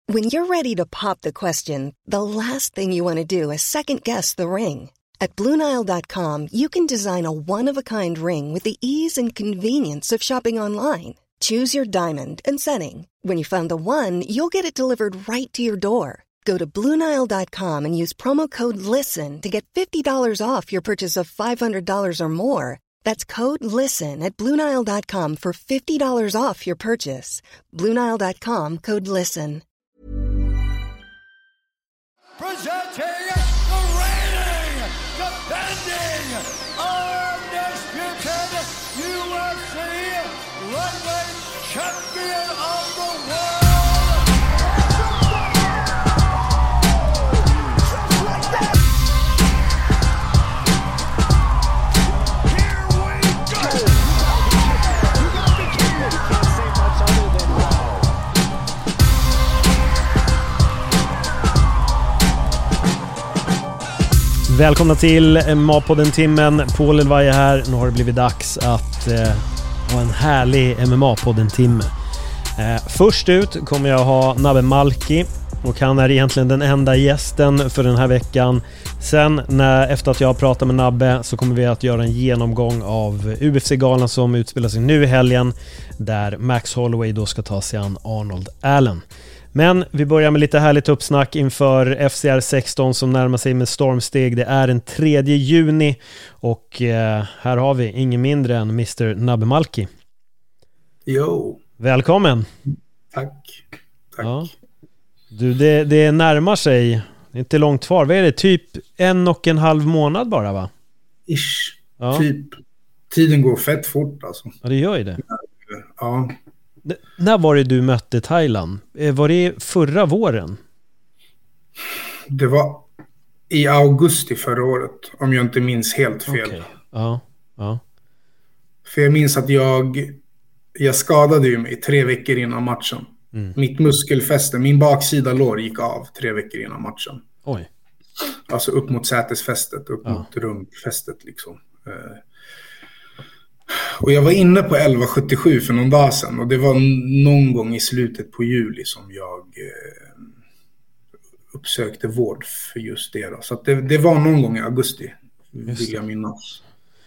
When you're ready to pop the question, the last thing you want to do is second-guess the ring. At BlueNile.com, you can design a one-of-a-kind ring with the ease and convenience of shopping online. Choose your diamond and setting. When you find the one, you'll get it delivered right to your door. Go to BlueNile.com and use promo code LISTEN to get $50 off your purchase of $500 or more. That's code LISTEN at BlueNile.com for $50 off your purchase. BlueNile.com, code LISTEN. Presenting the reigning, defending, undisputed UFC lightweight champion of the world. Here we go. You gotta be kidding me. You can't say much other than wow. Välkomna till MMA-podden-timmen. Paul Elvaje här. Nu har det blivit dags att ha en härlig MMA-podden-timme. Först ut kommer jag ha Nabbe Malki. Och han är egentligen den enda gästen för den här veckan. Sen efter att jag har pratat med Nabbe så kommer vi att göra en genomgång av UFC-galan som utspelar sig nu i helgen. Där Max Holloway då ska ta sig an Arnold Allen. Men vi börjar med lite härligt uppsnack inför FCR 16 som närmar sig med stormsteg. Det är den 3 juni och här har vi ingen mindre än Mr. Nabbe Malki. Jo. Välkommen. Tack. Ja. Du, det närmar sig. Det är inte långt kvar. Vad är det? Typ 1,5 månad bara, va? Ish. Ja. Typ. Tiden går fett fort alltså. Ja, det gör ju det. Ja. När var det du mötte Thailand? Var det förra våren? Det var i augusti förra året, om jag inte minns helt fel. Okay. Ja. För jag minns att jag skadade ju mig 3 veckor innan matchen. Mitt muskelfäste, min baksida lår gick av 3 veckor innan matchen. Oj. Alltså upp mot sätesfästet, upp mot rumpfästet liksom. Och jag var inne på 1177 för någon dag sedan. Och det var någon gång i slutet på juli som jag uppsökte vård för just det. Då. Så att det var någon gång i augusti, vill jag minnas.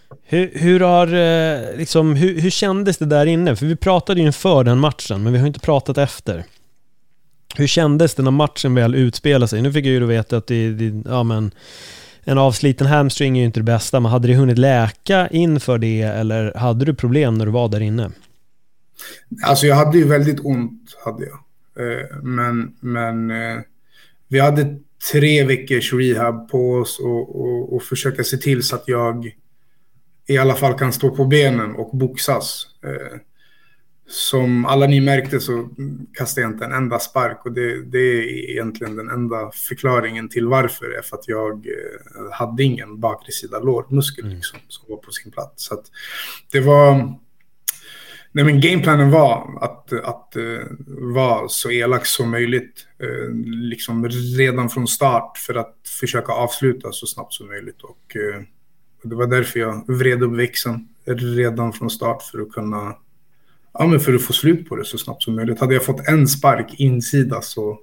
Hur kändes det där inne? För vi pratade ju inför den matchen, men vi har inte pratat efter. Hur kändes det när matchen väl utspelade sig? Nu fick jag ju veta att en avsliten hamstring är ju inte det bästa, men hade det hunnit läka inför det eller hade du problem när du var där inne? Alltså jag hade ju väldigt ont, hade jag. Men vi hade 3 veckors rehab på oss och försöka se till så att jag i alla fall kan stå på benen och boxas. Som alla ni märkte så kastade jag inte en enda spark och det är egentligen den enda förklaringen till varför är för att jag hade ingen bakre sida lårmuskel liksom, som var på sin plats. Så att det var... Nej, men gameplanen var att vara så elak som möjligt liksom redan från start för att försöka avsluta så snabbt som möjligt och det var därför jag vred upp växeln redan från start för att kunna för att få slut på det så snabbt som möjligt. Hade jag fått en spark insida så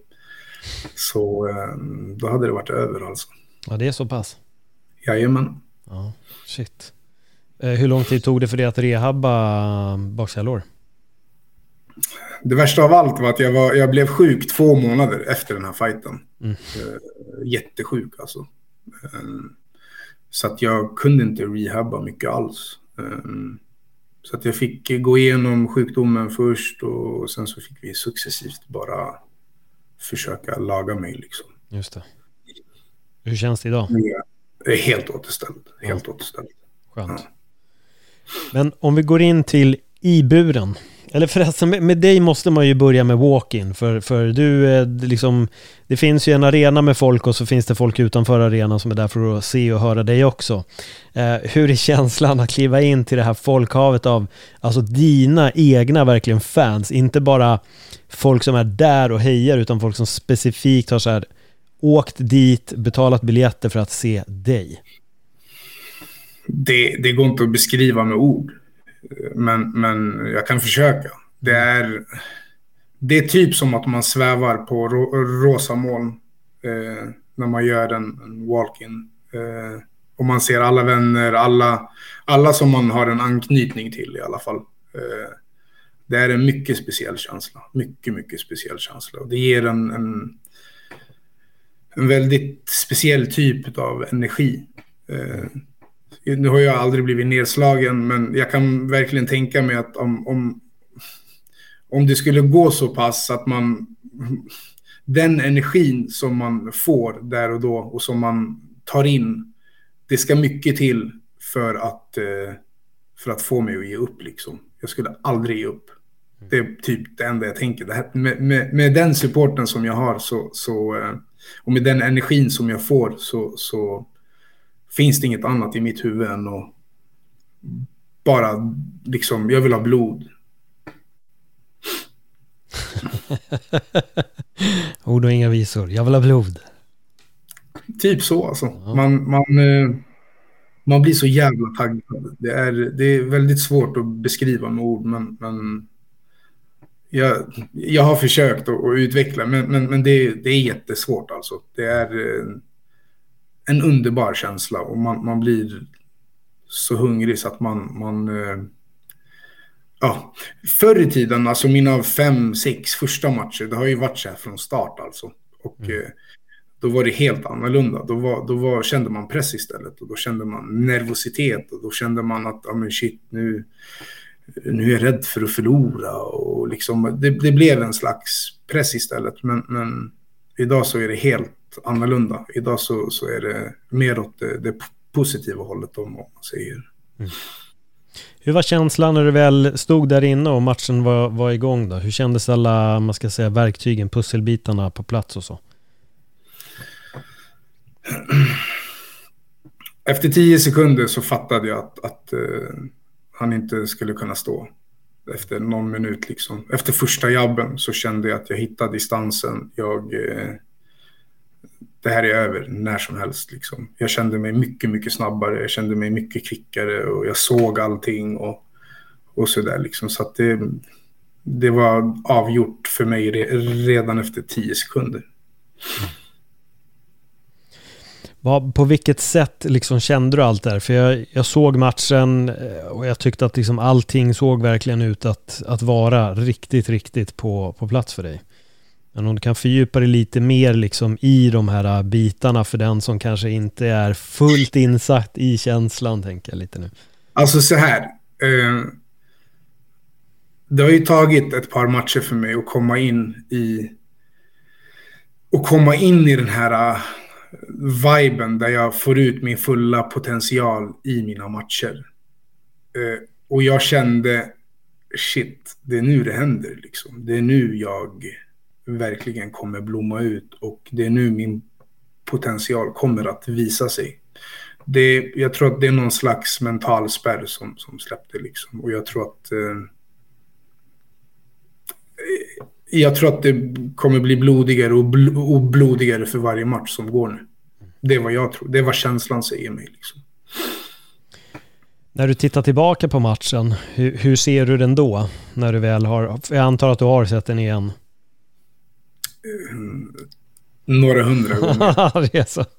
då hade det varit över alltså. Ja, det är så pass. Jajamän. Ja, shit. Hur lång tid tog det för dig att rehabba baksidalår? Det värsta av allt var att jag blev sjuk 2 månader efter den här fighten. Jättesjuk alltså. Så att jag kunde inte rehabba mycket alls. Så att jag fick gå igenom sjukdomen först och sen så fick vi successivt bara försöka laga mig liksom. Just det. Hur känns det idag? Det är helt återställd. Helt återställd. Skönt. Ja. Men om vi går in till iburen. Eller förresten, med dig måste man ju börja med walk-in. För du liksom, det finns ju en arena med folk och så finns det folk utanför arenan som är där för att se och höra dig också. Hur är känslan att kliva in till det här folkhavet av alltså dina egna verkligen fans? Inte bara folk som är där och hejar utan folk som specifikt har så här åkt dit, betalat biljetter för att se dig. Det går inte att beskriva med ord. Men jag kan försöka. det är typ som att man svävar på rosa moln när man gör en walk-in. Och man ser alla vänner, alla som man har en anknytning till i alla fall. Det är en mycket speciell känsla. Mycket, mycket speciell känsla. Och det ger en väldigt speciell typ av energi. Nu har jag aldrig blivit nedslagen, men jag kan verkligen tänka mig att om det skulle gå så pass att man... Den energin som man får där och då och som man tar in, det ska mycket till för att få mig att ge upp liksom. Jag skulle aldrig ge upp. Det är typ det enda jag tänker. Det här, med den supporten som jag har och med den energin som jag får så finns det inget annat i mitt huvud än att bara liksom, jag vill ha blod. Ord och inga visor. Jag vill ha blod. Typ så alltså. Ja. Man blir så jävla taggad. Det är väldigt svårt att beskriva med ord, men jag har försökt att utveckla, men det är jättesvårt alltså. Det är en underbar känsla och man blir så hungrig så att man ja, förr i tiden, alltså mina 5-6 första matcher, det har ju varit så här från start alltså. Och då var det helt annorlunda. Då kände man press istället och då kände man nervositet och då kände man att men shit, nu är jag rädd för att förlora och liksom, det blev en slags press istället. Men idag så är det helt annorlunda. Idag så är det mer åt det positiva hållet om man säger. Mm. Hur var känslan när du väl stod där inne och matchen var igång då? Hur kändes alla, man ska säga, verktygen, pusselbitarna på plats och så? Efter 10 sekunder så fattade jag att han inte skulle kunna stå. Efter någon minut liksom. Efter första jabben så kände jag att jag hittade distansen. Det här är över när som helst liksom. Jag kände mig mycket, mycket snabbare. Jag kände mig mycket kvickare och jag såg allting och sådär liksom. Så att det var avgjort för mig redan efter 10 sekunder. På vilket sätt liksom kände du allt där? För jag såg matchen och jag tyckte att liksom allting såg verkligen ut att vara riktigt, riktigt på plats för dig. Men om du kan fördjupa dig lite mer liksom i de här bitarna för den som kanske inte är fullt insatt i känslan, tänker jag lite nu. Alltså så här. Det har ju tagit ett par matcher för mig att komma in i den här viben där jag får ut min fulla potential i mina matcher. Och jag kände, shit, det är nu det händer liksom. Det är nu jag verkligen kommer blomma ut och det är nu min potential kommer att visa sig. Jag tror att det är någon slags mental spärr som släppte liksom. Och jag tror att det kommer bli blodigare och blodigare för varje match som går nu. Det är vad jag tror. Det är vad känslan säger mig liksom. När du tittar tillbaka på matchen, hur ser du den då? När du väl har, jag antar att du har sett den igen. Några 100 gånger. Det är så.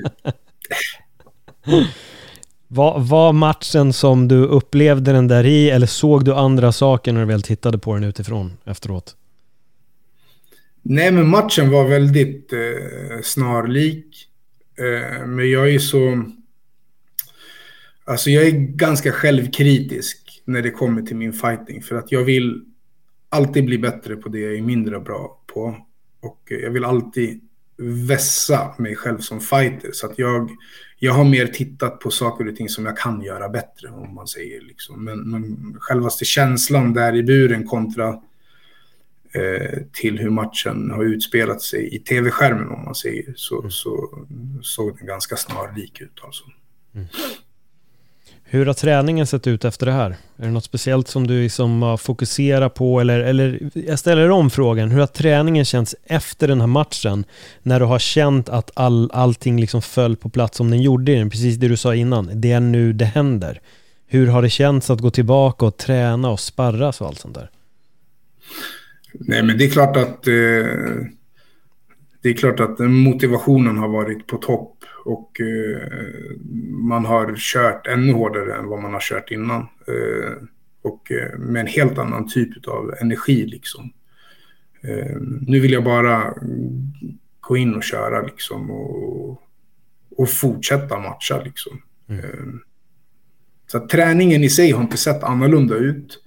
Var matchen som du upplevde den där i, eller såg du andra saker när du väl tittade på den utifrån efteråt? Nej, men matchen var väldigt snarlik. Men jag är så... Alltså jag är ganska självkritisk när det kommer till min fighting. För att jag vill alltid bli bättre på det jag är mindre bra på. Och jag vill alltid vässa mig själv som fighter. Så att jag har mer tittat på saker och ting som jag kan göra bättre, om man säger liksom. Men självaste känslan där i buren kontra till hur matchen har utspelat sig i tv-skärmen, om man säger, så såg den ganska snarlik ut alltså. Mm. Hur har träningen sett ut efter det här? Är det något speciellt som du liksom fokuserar på? Eller jag ställer om frågan. Hur har träningen känts efter den här matchen? När du har känt att allting liksom föll på plats som den gjorde i den. Precis det du sa innan. Det är nu det händer. Hur har det känts att gå tillbaka och träna och sparras och allt sånt där? Nej, men det är klart att motivationen har varit på topp och man har kört ännu hårdare än vad man har kört innan. Och med en helt annan typ av energi liksom. Nu vill jag bara gå in och köra liksom och fortsätta matcha liksom. Så att träningen i sig har inte sett annorlunda ut.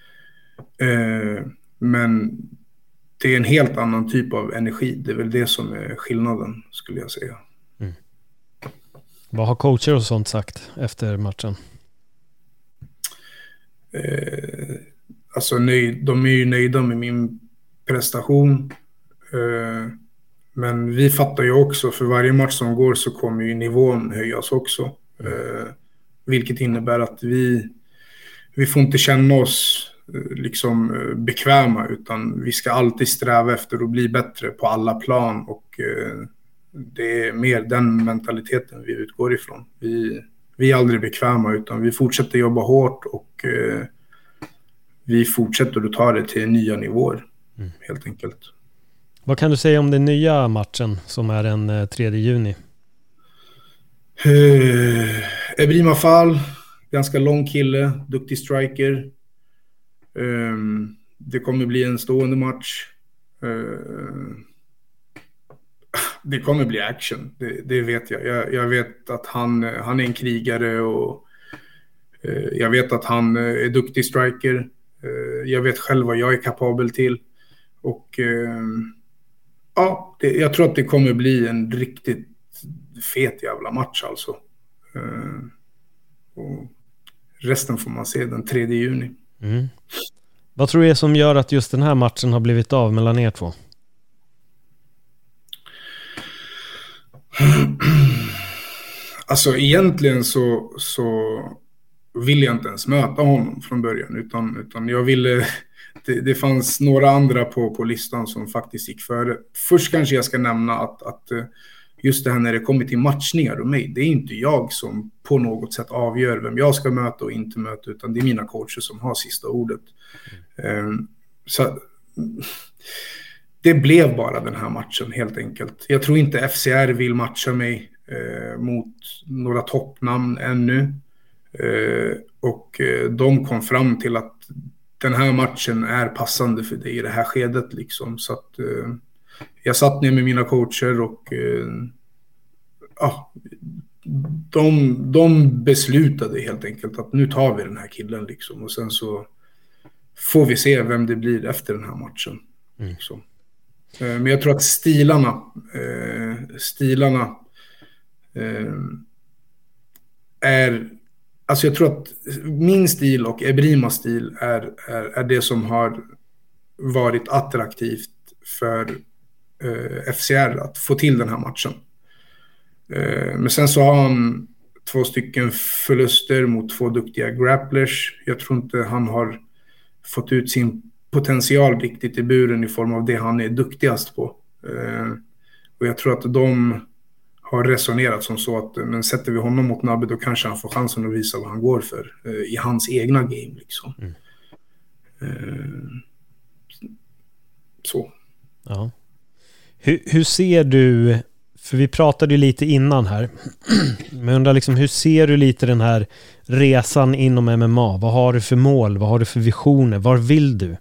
Men det är en helt annan typ av energi. Det är väl det som är skillnaden, skulle jag säga. Vad har coacher och sånt sagt efter matchen? Alltså de är ju nöjda med min prestation. Men vi fattar ju också, för varje match som går så kommer ju nivån höjas också. Vilket innebär att vi får inte känna oss liksom bekväma, utan vi ska alltid sträva efter att bli bättre på alla plan, och det är mer den mentaliteten vi utgår ifrån. Vi är aldrig bekväma, utan vi fortsätter jobba hårt och vi fortsätter att ta det till nya nivåer helt enkelt. Vad kan du säga om den nya matchen som är den 3 juni? Ebrima Fall, ganska lång kille, duktig striker. Det kommer bli en stående match. Det kommer bli action, det vet jag. Jag vet att han är en krigare, och jag vet att han är duktig striker. Jag vet själv vad jag är kapabel till. Och ja, jag tror att det kommer bli en riktigt fet jävla match alltså. Och resten får man se den 3 juni. Vad tror du är som gör att just den här matchen har blivit av mellan er två? Alltså egentligen så ville jag inte ens möta honom från början, utan jag ville... Det fanns några andra på listan som faktiskt gick före. Först kanske jag ska nämna att just det här när det kommer till matchningar och mig, det är inte jag som på något sätt avgör vem jag ska möta och inte möta, utan det är mina coacher som har sista ordet. Så det blev bara den här matchen helt enkelt. Jag tror inte FCR vill matcha mig mot några toppnamn ännu. Och de kom fram till att den här matchen är passande för dig i det här skedet liksom. Så att jag satt ner med mina coacher och de beslutade helt enkelt att nu tar vi den här killen liksom. Och sen så får vi se vem det blir efter den här matchen. Liksom. Men jag tror att stilarna är... Alltså jag tror att min stil och Ebrimas stil är det som har varit attraktivt för FCR att få till den här matchen. Men sen så har han 2 stycken förluster mot 2 duktiga grapplers. Jag tror inte han har fått ut sin potential riktigt i buren i form av det han är duktigast på. Och jag tror att de har resonerat som så att men sätter vi honom mot Nabbe, då kanske han får chansen att visa vad han går för i hans egna game liksom. Så. Ja. Hur ser du, för vi pratade ju lite innan här, men jag undrar liksom, hur ser du lite den här resan inom MMA? Vad har du för mål? Vad har du för visioner? Var vill du?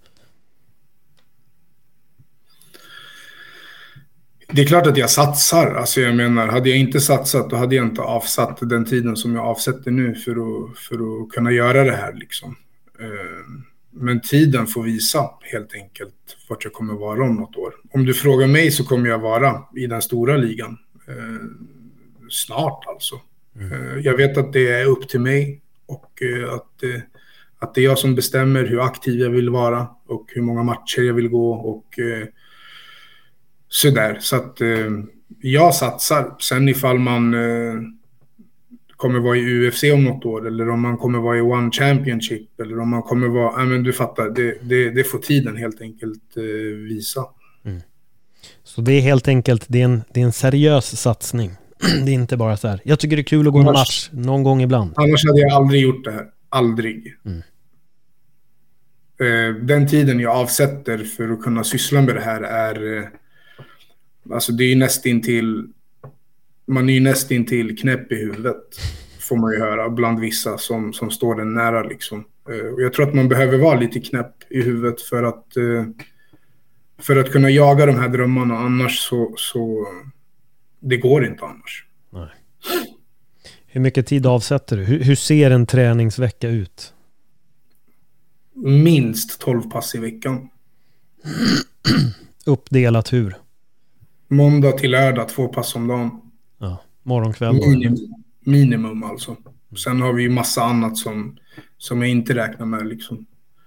Det är klart att jag satsar. Alltså jag menar, hade jag inte satsat, då hade jag inte avsatt den tiden som jag avsätter nu för att kunna göra det här liksom. Men tiden får visa helt enkelt vart jag kommer vara om något år. Om du frågar mig så kommer jag vara i den stora ligan snart alltså. Jag vet att det är upp till mig och att det är jag som bestämmer hur aktiv jag vill vara och hur många matcher jag vill gå och sådär. Så att jag satsar. Sen ifall man kommer vara i UFC om något år, eller om man kommer vara i One Championship, eller om man kommer vara... men du fattar, det får tiden helt enkelt visa. Så det är helt enkelt, det är en seriös satsning. Det är inte bara så här, jag tycker det är kul att gå en match någon gång ibland. Annars hade jag aldrig gjort det här. Aldrig. Den tiden jag avsätter för att kunna syssla med det här är... Alltså det är ju nästintill... Man är ju nästintill knäpp i huvudet, får man ju höra bland vissa som står den nära liksom. Och jag tror att man behöver vara lite knäpp i huvudet för att kunna jaga de här drömmarna. Annars så det går inte annars. Nej. Hur mycket tid avsätter du? Hur ser en träningsvecka ut? Minst 12 pass i veckan. Uppdelat hur? Måndag till lördag, 2 pass om dagen. Ja, morgonkväll. Minimum alltså. Sen har vi ju massa annat som jag inte räknar med liksom.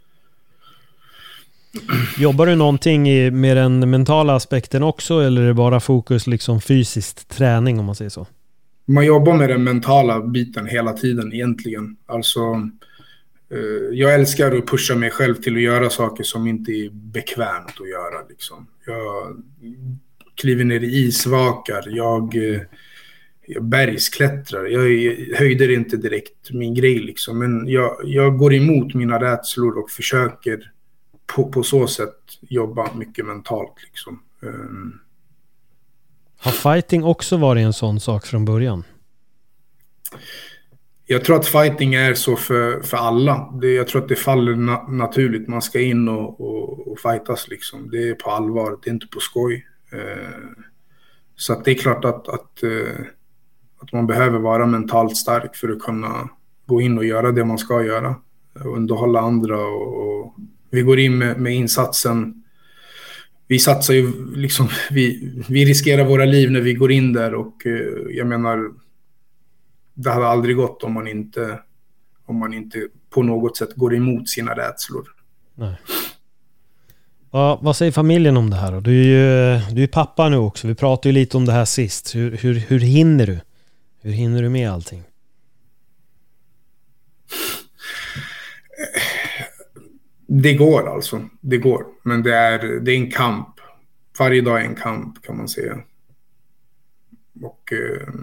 Jobbar du någonting med den mentala aspekten också, eller är det bara fokus liksom fysiskt träning om man säger så? Man jobbar med den mentala biten hela tiden egentligen. Alltså jag älskar att pusha mig själv till att göra saker som inte är bekvämt att göra liksom. Jag kliver ner i isvakar, jag bergsklättrar. Jag höjder inte direkt min grej liksom, men jag går emot mina rädslor och försöker på så sätt jobba mycket mentalt liksom. Har fighting också varit en sån sak från början? Jag tror att fighting är så för alla. Jag tror att det faller naturligt. Man ska in och fightas liksom. Det är på allvar, det är inte på skoj. Så att det är klart att man behöver vara mentalt stark för att kunna gå in och göra det man ska göra. Och underhålla andra och vi går in med insatsen. Vi satsar ju liksom, vi riskerar våra liv när vi går in där och jag menar, det hade aldrig gått om man inte på något sätt går emot sina rädslor. Nej. Ja, vad säger familjen om det här då? Du är pappa nu också. Vi pratade ju lite om det här sist. Hur hinner du? Hur hinner du med allting? Det går alltså. Det går. Men det är en kamp. Varje dag är en kamp kan man säga. Och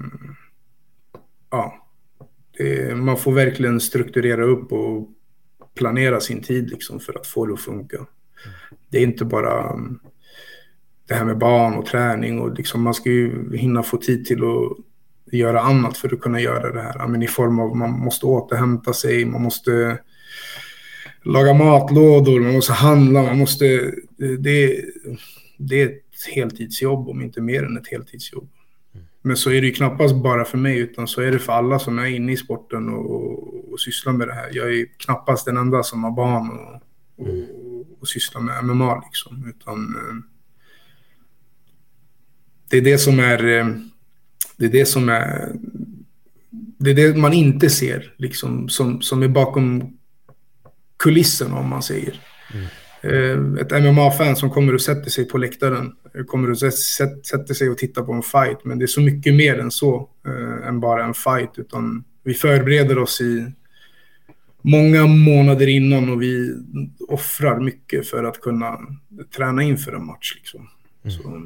ja, man får verkligen strukturera upp och planera sin tid liksom för att få det att funka. Det är inte bara det här med barn och träning och liksom, man ska ju hinna få tid till att göra annat för att kunna göra det här. Men i form av man måste återhämta sig, man måste laga matlådor, man måste handla, det är ett heltidsjobb, om inte mer än ett heltidsjobb. Men så är det ju knappast bara för mig, utan så är det för alla som är inne i sporten och sysslar med det här. Jag är knappast den enda som har barn och sysslar med MMA liksom, utan det är det man inte ser liksom, som är bakom kulissen om man säger. Ett MMA-fan som kommer och sätter sig på läktaren kommer och sätter sig och tittar på en fight, men det är så mycket mer än så än bara en fight, utan vi förbereder oss i många månader innan och vi offrar mycket för att kunna träna inför en match liksom. Så.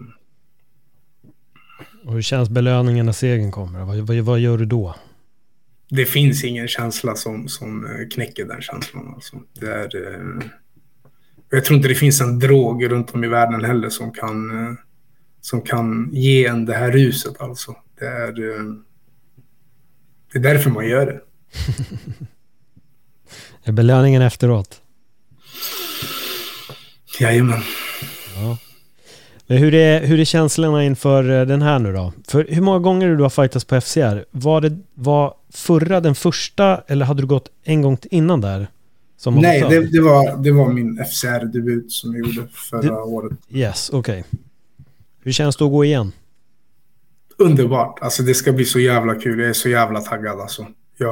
Och hur känns belöningen när segern kommer? Vad gör du då? Det finns ingen känsla som knäcker den känslan alltså. Det är jag tror inte det finns en drog runt om i världen heller som kan ge en det här ruset alltså. Det är därför man gör det. Är belöningen efteråt? Jajamän. Ja. Men hur är känslorna inför den här nu då? För hur många gånger du har fightats på FCR? Var den första, eller hade du gått en gång innan där? Nej, det var min FCR-debut som jag gjorde förra året. Yes, okej. Hur känns det att gå igen? Underbart. Alltså det ska bli så jävla kul. Jag är så jävla taggad alltså.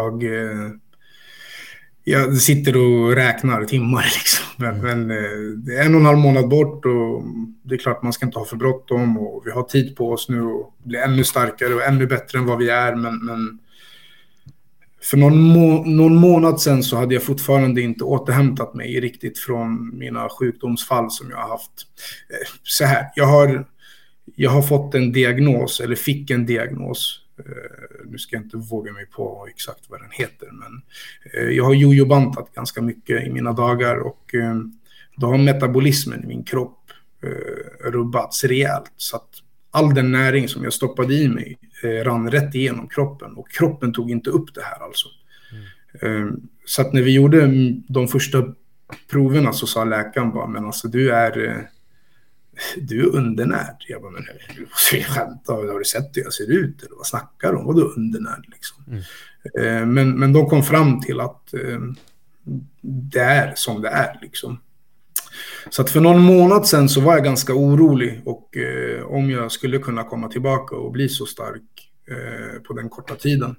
Jag sitter och räknar timmar liksom. Men det är 1,5 månad bort och det är klart man ska inte ha för bråttom och vi har tid på oss nu och bli ännu starkare och ännu bättre än vad vi är. Men för någon månad sedan så hade jag fortfarande inte återhämtat mig riktigt från mina sjukdomsfall som jag har haft. Så här, jag har fått en diagnos, eller fick en diagnos. Nu ska jag inte våga mig på exakt vad den heter, men jag har jojo-bantat ganska mycket i mina dagar, och då har metabolismen i min kropp rubbats rejält, så att all den näring som jag stoppade i mig rann rätt igenom kroppen, och kroppen tog inte upp det här alltså. Så att när vi gjorde de första proverna så sa läkaren bara, men alltså du är undernärd. Jag bara, men har du sett hur jag ser ut? Eller vad snackar de? Vadå undernärd liksom? Men de kom fram till att det är som det är liksom. Så att för någon månad sedan så var jag ganska orolig, och om jag skulle kunna komma tillbaka och bli så stark på den korta tiden.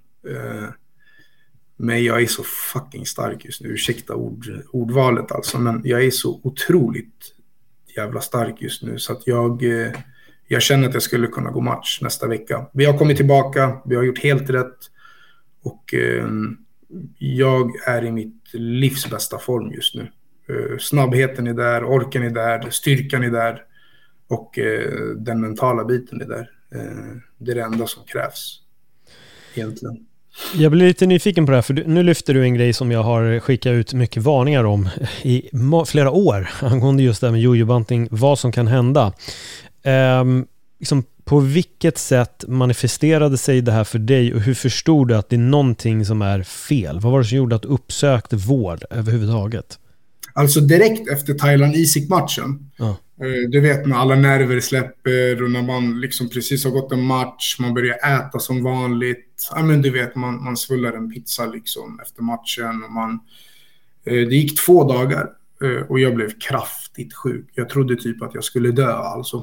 Men jag är så fucking stark just nu, ursäkta ordvalet alltså, men jag är så otroligt jävla stark just nu, så att jag känner att jag skulle kunna gå match nästa vecka. Vi har kommit tillbaka, vi har gjort helt rätt, och jag är i mitt livs bästa form just nu. Snabbheten är där, orken är där, styrkan är där, och den mentala biten är där. Det är det enda som krävs egentligen. Jag blir lite nyfiken på det här, för nu lyfter du en grej som jag har skickat ut mycket varningar om i flera år angående just det här med jojo-bantning, vad som kan hända. Liksom, på vilket sätt manifesterade sig det här för dig, och hur förstod du att det är någonting som är fel? Vad var det som gjorde att du uppsökte vård överhuvudtaget? Alltså direkt efter Thailand Isik-matchen. Du vet, när alla nerver släpper och när man liksom precis har gått en match, man börjar äta som vanligt. Ja, men du vet, man svullar en pizza liksom efter matchen. Och det gick 2 dagar och jag blev kraftigt sjuk. Jag trodde typ att jag skulle dö alltså.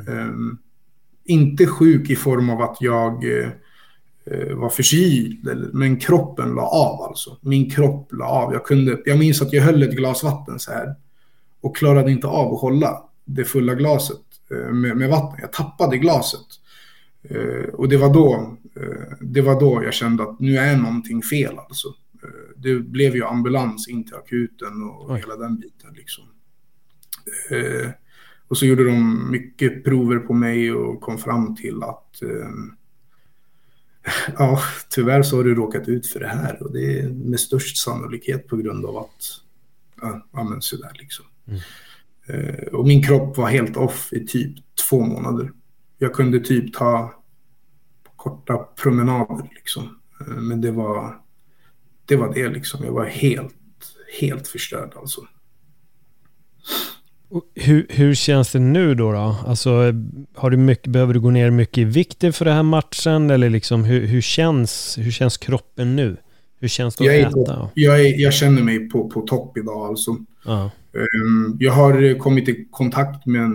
Inte sjuk i form av att jag var förkyld, men kroppen la av alltså. Min kropp la av. Jag minns att jag höll ett glas vatten så här och klarade inte av att hålla det fulla glaset med vatten. Jag tappade glaset. Och det var då jag kände att nu är någonting fel alltså. Det blev ju ambulans in till akuten och hela den biten liksom. Och så gjorde de mycket prover på mig och kom fram till att ja, tyvärr så har du råkat ut för det här, och det är med störst sannolikhet på grund av att men sådär liksom. Och min kropp var helt off i typ 2 månader. Jag kunde typ ta korta promenader liksom. Men det var det liksom. Jag var helt förstörd alltså. Hur känns det nu då? Alltså, behöver du gå ner mycket i vikt för den här matchen, eller liksom hur känns kroppen nu? Hur känns det att äta? Jag känner mig på topp idag alltså. Jag har kommit i kontakt med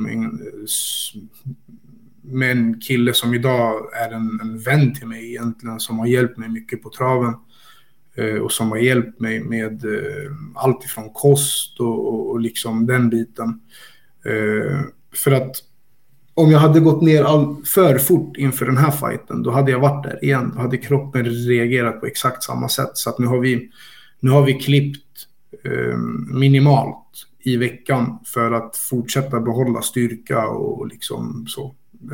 en kille som idag är en vän till mig egentligen, som har hjälpt mig mycket på traven. Och som har hjälpt mig med allt ifrån kost och liksom den biten. För att om jag hade gått ner för fort inför den här fighten, då hade jag varit där igen. Då hade kroppen reagerat på exakt samma sätt. Så att nu har vi klippt minimalt i veckan för att fortsätta behålla styrka och liksom så.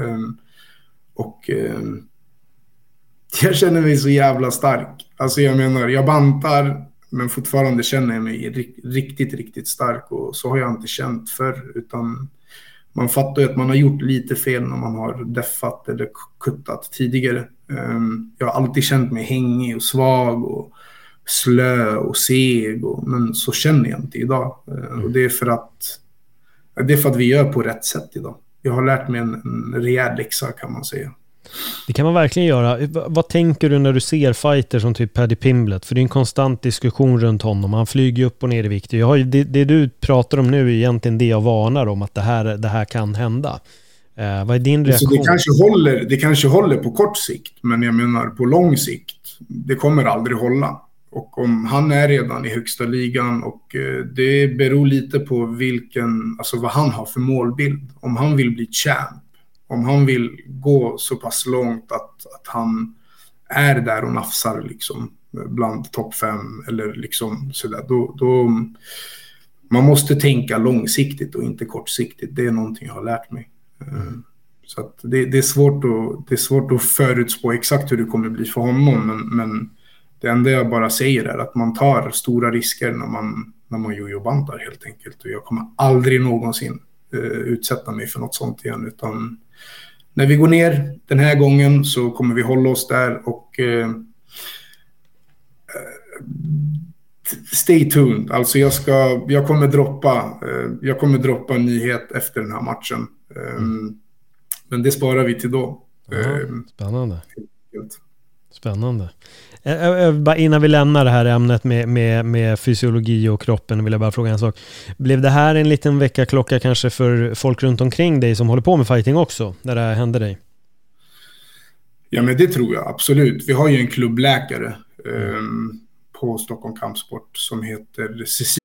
Jag känner mig så jävla stark. Alltså jag menar, jag bantar, men fortfarande känner jag mig riktigt, riktigt stark. Och så har jag inte känt förr, utan man fattar ju att man har gjort lite fel när man har deffat eller kuttat tidigare. Jag har alltid känt mig hängig och svag och slö och seg, men så känner jag inte idag. Och det är för att vi gör på rätt sätt idag. Jag har lärt mig en rejäl läxa, kan man säga. Det kan man verkligen göra. Vad tänker du när du ser fighter som typ Paddy Pimblett? För det är en konstant diskussion runt honom. Han flyger upp och ner i vikt. Det du pratar om nu är egentligen det jag varnar om, att det här kan hända. Vad är din reaktion? Så det kanske håller på kort sikt, men jag menar på lång sikt, det kommer aldrig hålla. Och om han är redan i högsta ligan, och det beror lite på vad han har för målbild. Om han vill bli champ, om han vill gå så pass långt att han är där och nafsar liksom bland topp 5 eller liksom sådär, då man måste tänka långsiktigt och inte kortsiktigt. Det är någonting jag har lärt mig. Så att det är svårt att förutspå exakt hur det kommer bli för honom, men det enda jag bara säger är att man tar stora risker när man jojobantar helt enkelt. Och jag kommer aldrig någonsin utsätta mig för något sånt igen, utan när vi går ner den här gången så kommer vi hålla oss där och stay tuned. Alltså jag kommer droppa en nyhet efter den här matchen. Men det sparar vi till då. Spännande. Bara innan vi lämnar det här ämnet med fysiologi och kroppen vill jag bara fråga en sak. Blev det här en liten väckarklocka kanske för folk runt omkring dig som håller på med fighting också, när det här hände dig? Ja, men det tror jag absolut. Vi har ju en klubbläkare på Stockholm Kampsport som heter Cecilia.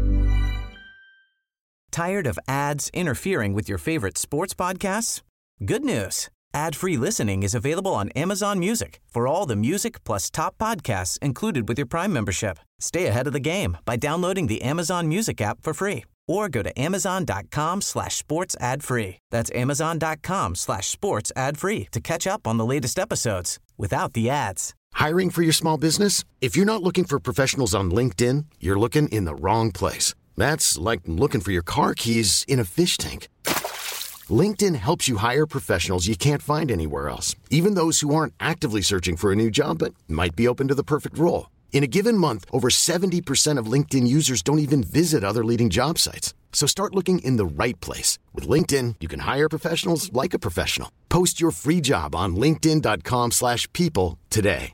Tired of ads interfering with your favorite sports podcasts? Good news. Ad-free listening is available on Amazon Music for all the music plus top podcasts included with your Prime membership. Stay ahead of the game by downloading the Amazon Music app for free or go to amazon.com/sports ad free. That's amazon.com/sports ad free to catch up on the latest episodes without the ads. Hiring for your small business? If you're not looking for professionals on LinkedIn, you're looking in the wrong place. That's like looking for your car keys in a fish tank. LinkedIn helps you hire professionals you can't find anywhere else, even those who aren't actively searching for a new job but might be open to the perfect role. In a given month, over 70% of LinkedIn users don't even visit other leading job sites. So start looking in the right place. With LinkedIn, you can hire professionals like a professional. Post your free job on linkedin.com/people today.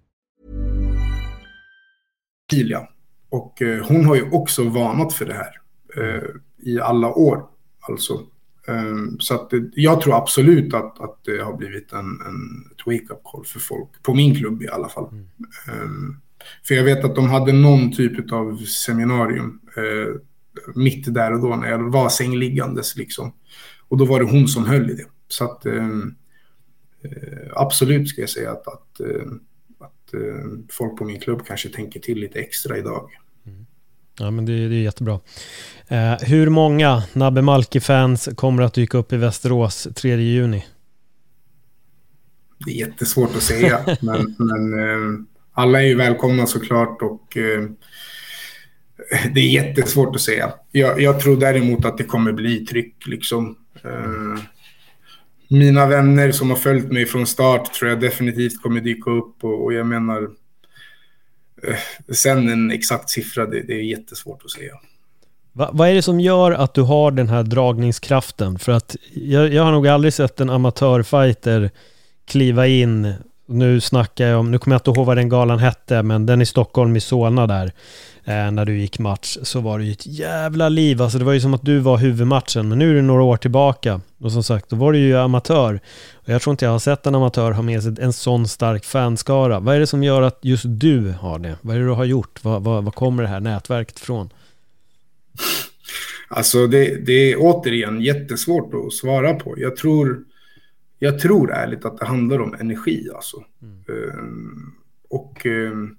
Och hon har ju också varnat för det här i alla år. Alltså. Så att jag tror absolut att det har blivit en wake-up call för folk. På min klubb i alla fall. För jag vet att de hade någon typ av seminarium mitt där och då när jag var sängliggandes liksom. Och då var det hon som höll i det. Så att absolut ska jag säga att folk på min klubb kanske tänker till lite extra idag. Ja, men det är jättebra. Hur många Nabbe Malki-fans kommer att dyka upp i Västerås 3 juni? Det är jättesvårt att säga, men alla är ju välkomna såklart och det är jättesvårt att säga. Jag tror däremot att det kommer bli tryck liksom. Mina vänner som har följt mig från start tror jag definitivt kommer dyka upp och jag menar sen en exakt siffra, det är jättesvårt att säga. Vad är det som gör att du har den här dragningskraften? För att jag har nog aldrig sett en amatörfighter kliva in. Nu snackar jag om, nu kommer jag inte ihåg vad den galan hette, men den i Stockholm i Solna där, när du gick match, så var det ju ett jävla liv. Alltså det var ju som att du var huvudmatchen, men nu är det några år tillbaka. Och som sagt, då var du ju amatör. Och jag tror inte jag har sett en amatör ha med sig en sån stark fanskara. Vad är det som gör att just du har det? Vad är det du har gjort? Vad kommer det här nätverket från? Alltså det är återigen jättesvårt att svara på. Jag tror ärligt att det handlar om energi alltså. Och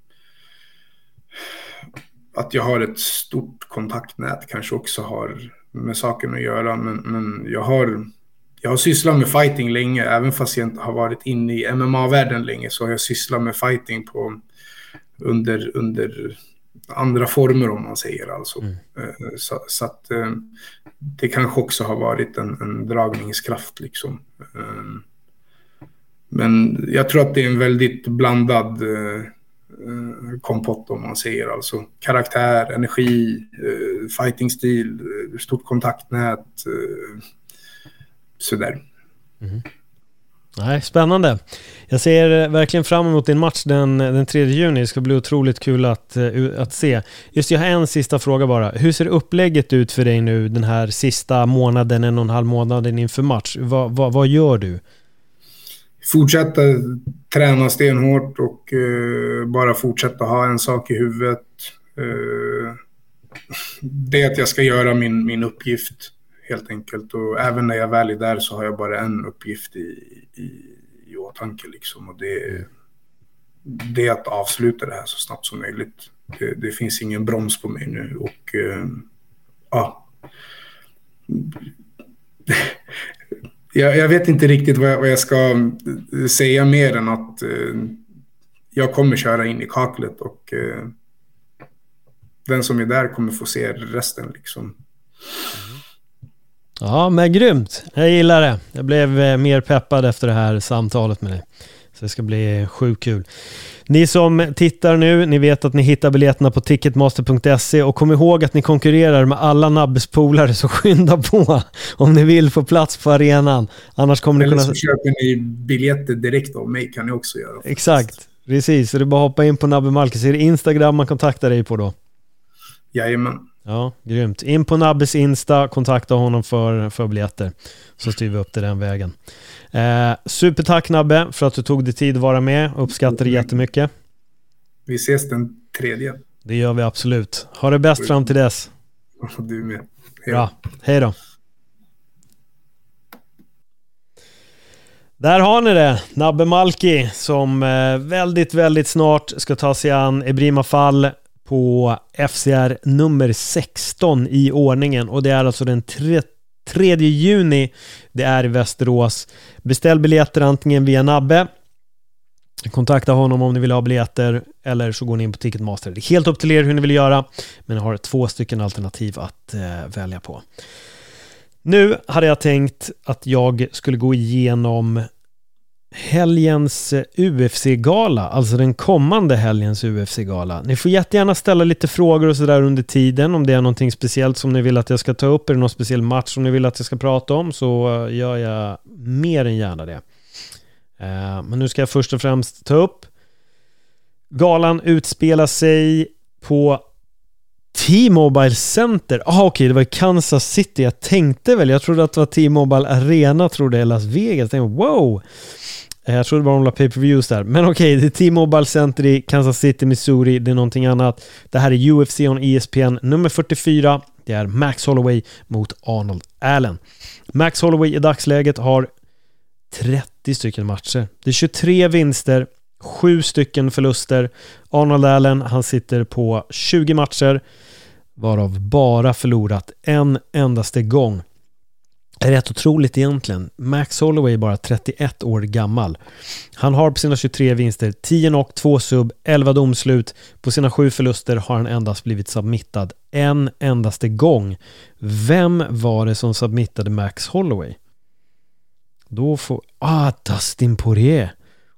att jag har ett stort kontaktnät kanske också har med saken att göra. Men jag har sysslat med fighting länge, även fast jag inte har varit inne i MMA-världen länge, så har jag sysslat med fighting under andra former om man säger alltså. Så att det kanske också har varit en dragningskraft liksom. Men jag tror att det är en väldigt blandad kompott om man säger alltså. Karaktär, energi, fighting-stil, stort kontaktnät, sådär. Nej, spännande. Jag ser verkligen fram emot din match den 3 juni. Det ska bli otroligt kul att se. Just jag har en sista fråga bara. Hur ser upplägget ut för dig nu den här sista månaden, 1,5 månaden inför match? Vad gör du? Fortsätta träna stenhårt och bara fortsätta ha en sak i huvudet. Det är att jag ska göra min uppgift helt enkelt. Och även när jag väl är där så har jag bara en uppgift i åtanke liksom. Och det är att avsluta det här så snabbt som möjligt. Det finns ingen broms på mig nu. Och Jag vet inte riktigt vad jag ska säga mer än att jag kommer köra in i kaklet och den som är där kommer få se resten liksom. Ja, men grymt. Jag gillar det. Jag blev mer peppad efter det här samtalet med dig. Så det ska bli sjukt kul. Ni som tittar nu, ni vet att ni hittar biljetterna på ticketmaster.se och kom ihåg att ni konkurrerar med alla Nabbes polare, så skynda på om ni vill få plats på arenan. Annars kommer ni kunna... Eller så köper ni biljetter direkt av mig, kan ni också göra. Exakt, precis. Så det är bara att hoppa in på Nabbe Malki. Så är det Instagram man kontaktar dig på då? Jajamän. Ja, grymt. In på Nabbes Insta, kontakta honom för biljetter. Så styr vi upp det den vägen. Supertack Nabbe för att du tog dig tid att vara med. Uppskattar det jättemycket. Vi ses den 3:e. Det gör vi absolut. Ha det bäst fram till dess. Du med. Hej. Bra. Hej då. Där har ni det. Nabbe Malki som väldigt, väldigt snart ska ta sig an Ebrima Fall på FCR nummer 16 i ordningen. Och det är alltså den 3 juni. Det är i Västerås. Beställ biljetter antingen via Nabbe. Kontakta honom om ni vill ha biljetter, eller så går ni in på Ticketmaster. Det är helt upp till er hur ni vill göra, men jag har 2 stycken alternativ att välja på. Nu hade jag tänkt att jag skulle gå igenom helgens UFC-gala, alltså den kommande helgens UFC-gala. Ni får jättegärna ställa lite frågor och sådär under tiden, om det är någonting speciellt som ni vill att jag ska ta upp, eller någon speciell match som ni vill att jag ska prata om, så gör jag mer än gärna det. Men nu ska jag först och främst ta upp galan utspelar sig på T-Mobile Center. Okej, det var i Kansas City. Jag trodde att det var T-Mobile Arena, trodde jag, Las Vegas. Jag tänkte, wow. Jag trodde bara de la pay-per-views där. Men okej, det är T-Mobile Center i Kansas City, Missouri. Det är någonting annat. Det här är UFC on ESPN nummer 44. Det är Max Holloway mot Arnold Allen. Max Holloway i dagsläget har 30 stycken matcher. Det är 23 vinster, 7 stycken förluster. Arnold Allen, han sitter på 20 matcher, varav bara förlorat en endaste gång. Det är rätt otroligt egentligen. Max Holloway är bara 31 år gammal. Han har på sina 23 vinster 10 knock, 2 sub, 11 domslut. På sina 7 förluster har han endast blivit submittad en endaste gång. Vem var det som submittade Max Holloway? Då får... Dustin Poirier.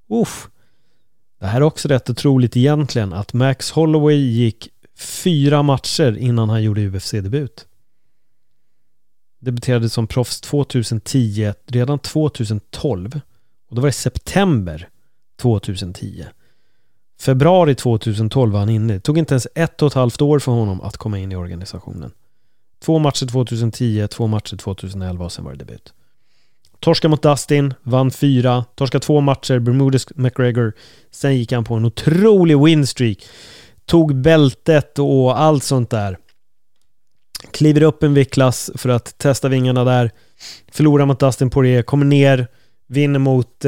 Det här är också rätt otroligt egentligen, att Max Holloway gick 4 matcher innan han gjorde UFC-debut. Debuterade som proffs 2010, redan 2012. Och då var det september 2010. Februari 2012 var han inne. Det tog inte ens 1,5 år för honom att komma in i organisationen. 2 matcher 2010, 2 matcher 2011 och sen var det debut. Torska mot Dustin, vann 4. Torska 2 matcher, Bermudez McGregor. Sen gick han på en otrolig winstreak. Tog bältet och allt sånt där. Kliver upp en viktklass för att testa vingarna där. Förlorar mot Dustin Poirier, kommer ner, vinner mot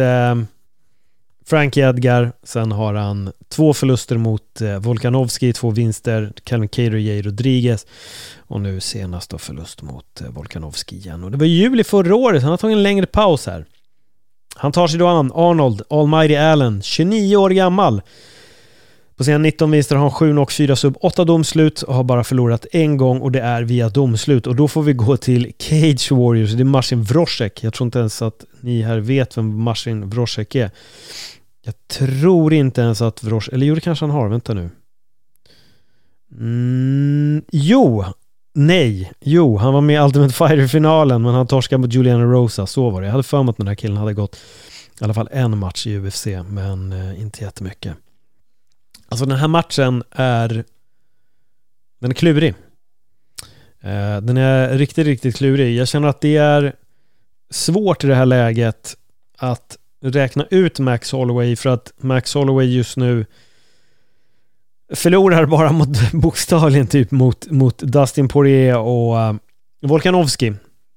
Frankie Edgar. Sen har han 2 förluster mot Volkanovski, 2 vinster, Calvin Kattar, Jay Rodriguez, och nu senast då förlust mot Volkanovski igen. Och det var i juli förra året, han har tagit en längre paus här. Han tar sig då an Arnold Almighty Allen, 29 år gammal. På sina 19 vinster har han 7 och 4 sub, 8 domslut och har bara förlorat en gång, och det är via domslut. Och då får vi gå till Cage Warriors. Det är Marcin Wrzosek. Jag tror inte ens att ni här vet vem Marcin Wrzosek är. Jag tror inte ens att Wrzosek... Eller jo, det kanske han har. Vänta nu. Jo, han var med i Ultimate Fighter-finalen, men han torskade mot Juliana Rosa. Så var det. Jag hade för mig att den här killen hade gått i alla fall en match i UFC, men inte jättemycket. Alltså den här matchen är klurig. Den är riktigt, riktigt klurig. Jag känner att det är svårt i det här läget att räkna ut Max Holloway, för att Max Holloway just nu förlorar bara bokstavligen typ mot Dustin Poirier och Volkanovski.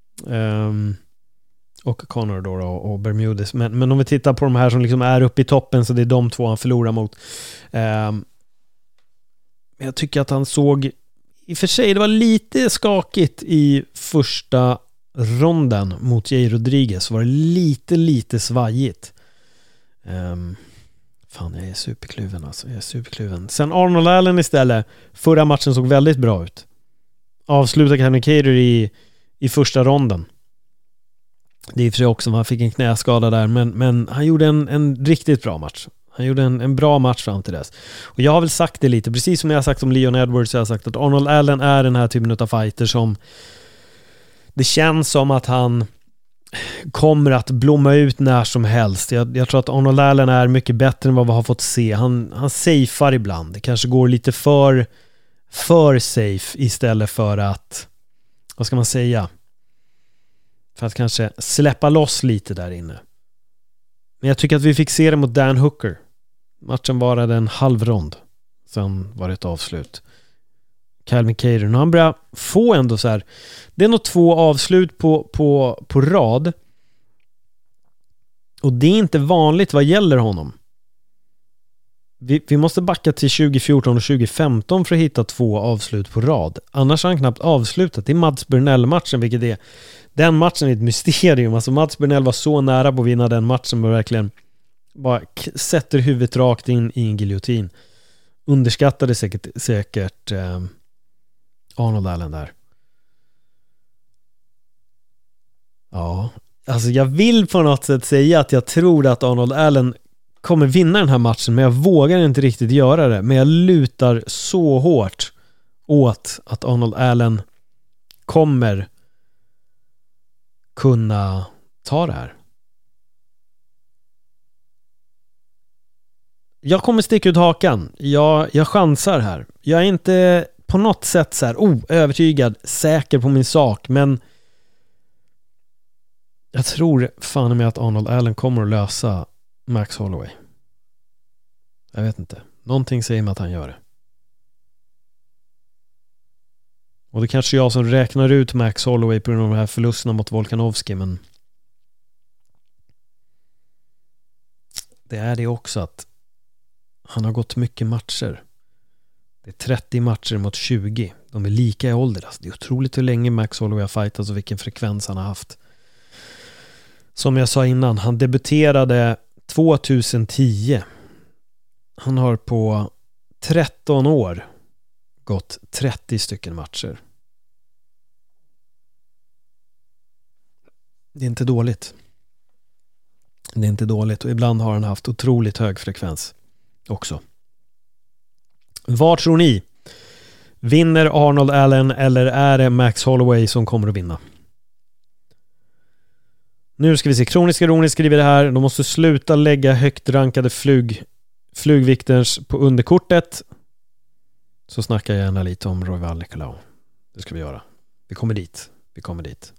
Och Conor då och Bermudez. Men om vi tittar på de här som liksom är uppe i toppen, så det är de 2 han förlorar mot. Jag tycker att han såg, i och för sig, det var lite skakigt i första ronden mot Jay Rodriguez var det lite svajigt. Fan, jag är superkluven alltså. Jag är superkluven. Sen Arnold Allen istället. Förra matchen såg väldigt bra ut. Avslutade Calvin Kattar i första ronden. Det är i och för sig också, man fick en knäskada där, men han gjorde en riktigt bra match. Han gjorde en bra match fram till dess. Och jag har väl sagt det lite, precis som jag har sagt om Leon Edwards, så jag har sagt att Arnold Allen är den här typen av fighter som det känns som att han kommer att blomma ut när som helst. Jag tror att Arnold Allen är mycket bättre än vad vi har fått se. Han safear ibland. Det kanske går lite för safe istället för att, vad ska man säga, för att kanske släppa loss lite där inne. Men jag tycker att vi fick se det mot Dan Hooker. Matchen varade en halv rond. Sen var det ett avslut. Calvin Kattar, han börjar få ändå så här. Det är nog 2 avslut på rad. Och det är inte vanligt vad gäller honom. Vi måste backa till 2014 och 2015 för att hitta 2 avslut på rad. Annars har han knappt avslutat. Det är Mads Burnell-matchen, vilket är den matchen är ett mysterium. Alltså Mads Burnell var så nära på att vinna den matchen, men verkligen bara sätter huvudet rakt in i en giljotin. Underskattade säkert Arnold Allen där. Ja, alltså jag vill på något sätt säga att jag tror att Arnold Allen kommer vinna den här matchen, men jag vågar inte riktigt göra det. Men jag lutar så hårt åt att Arnold Allen kommer kunna ta det här. Jag kommer sticka ut hakan. Jag chansar här. Jag är inte på något sätt så här övertygad, säker på min sak, men jag tror fan med att Arnold Allen kommer att lösa Max Holloway. Jag vet inte. Någonting säger mig att han gör det. Och det kanske är jag som räknar ut Max Holloway på grund av de här förlusterna mot Volkanovski, men det är det också att han har gått mycket matcher. Det är 30 matcher mot 20. De är lika i ålder. Alltså det är otroligt hur länge Max Holloway har fightats och vilken frekvens han har haft. Som jag sa innan, han debuterade 2010. Han har på 13 år gått 30 stycken matcher. Det är inte dåligt. Det är inte dåligt, och ibland har han haft otroligt hög frekvens också. Vad tror ni? Vinner Arnold Allen eller är det Max Holloway som kommer att vinna? Nu ska vi se. Kronisk Ironisk skriver det här. De måste sluta lägga högt rankade flugvikters på underkortet. Så snackar jag gärna lite om Royval Nicolau. Det ska vi göra. Vi kommer dit.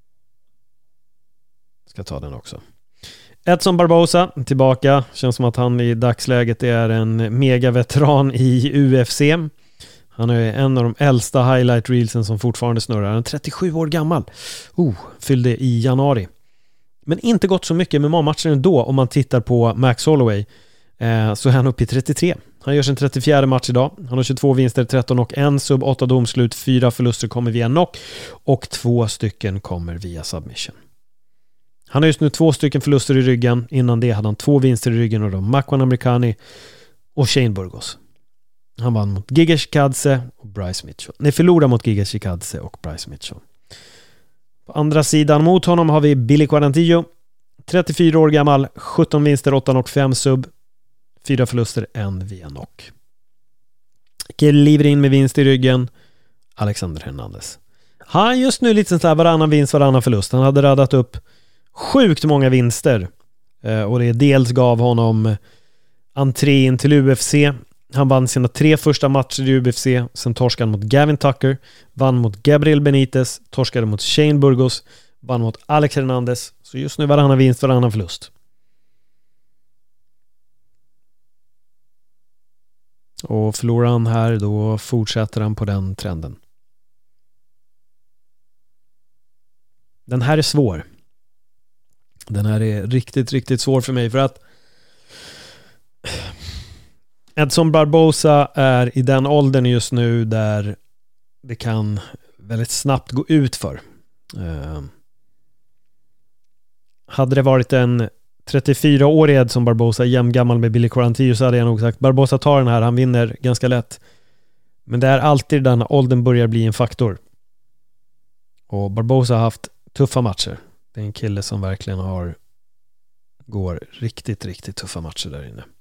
Ska ta den också. Edson Barbosa tillbaka. Känns som att han i dagsläget är en megaveteran i UFC. Han är en av de äldsta highlight reelsen som fortfarande snurrar. Han är 37 år gammal. Fyllde i januari. Men inte gått så mycket med matcher ändå. Om man tittar på Max Holloway så är han uppe i 33. Han gör sin 34 match idag. Han har 22 vinster, 13 och 1 sub, 8 domslut, 4 förluster kommer via knock och 2 stycken kommer via submission. Han har just nu 2 stycken förluster i ryggen. Innan det hade han 2 vinster i ryggen, och då Makwan Amerikani och Shane Burgos. Han vann mot Giga Chikadze och Bryce Mitchell. Nej, förlorade mot Giga Chikadze och Bryce Mitchell. På andra sidan mot honom har vi Billy Quarantillo. 34 år gammal, 17 vinster, 8 och 5 sub, 4 förluster, 1 via knock. Kliver in med vinst i ryggen, Alexander Hernandez. Han just nu lite sånt här varannan vinst, varannan förlust. Han hade radat upp sjukt många vinster. Och det dels gav honom entré in till UFC. Han vann sina 3 första matcher i UFC. Sen torskade han mot Gavin Tucker. Vann mot Gabriel Benitez. Torskade mot Shane Burgos. Vann mot Alex Hernandez. Så just nu varannan vinst, varannan förlust. Och förlorar han här, då fortsätter han på den trenden. Den här är svår. Den här är riktigt, riktigt svår för mig, för att Edson Barbosa är i den åldern just nu där det kan väldigt snabbt gå ut för. Hade det varit en 34-årig Edson Barbosa jämngammal med Billy Quarantillo så hade jag nog sagt Barbosa tar den här, han vinner ganska lätt. Men det är alltid den åldern börjar bli en faktor. Och Barbosa har haft tuffa matcher. Det är en kille som verkligen går riktigt, riktigt tuffa matcher där inne.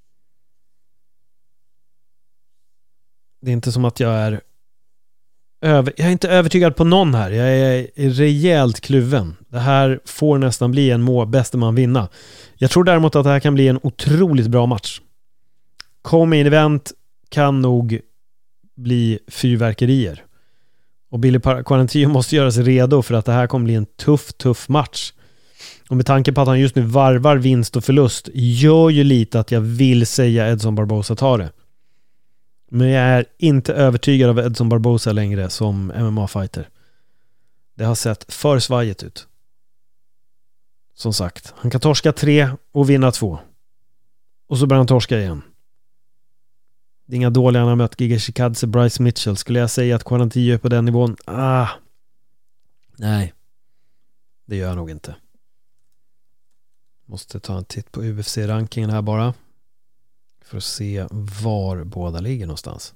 Det är inte som att jag är inte övertygad på någon här. Jag är rejält kluven. Det här får nästan bli en bäste man vinna. Jag tror däremot att det här kan bli en otroligt bra match. Main event kan nog bli fyrverkerier. Och Billy Quarantillo måste göra sig redo för att det här kommer bli en tuff match. Och med tanke på att han just nu varvar vinst och förlust gör ju lite att jag vill säga Edson Barbosa tar det. Men jag är inte övertygad av Edson Barbosa längre som MMA-fighter. Det har sett för svajigt ut. Som sagt, han kan torska 3 och vinna 2. Och så börjar han torska igen. Det är inga dåliga han har mött Giga Chikadze, Bryce Mitchell. Skulle jag säga att Quarantillo är på den nivån? Nej. Det gör jag nog inte. Måste ta en titt på UFC-rankingen här bara. För att se var båda ligger någonstans.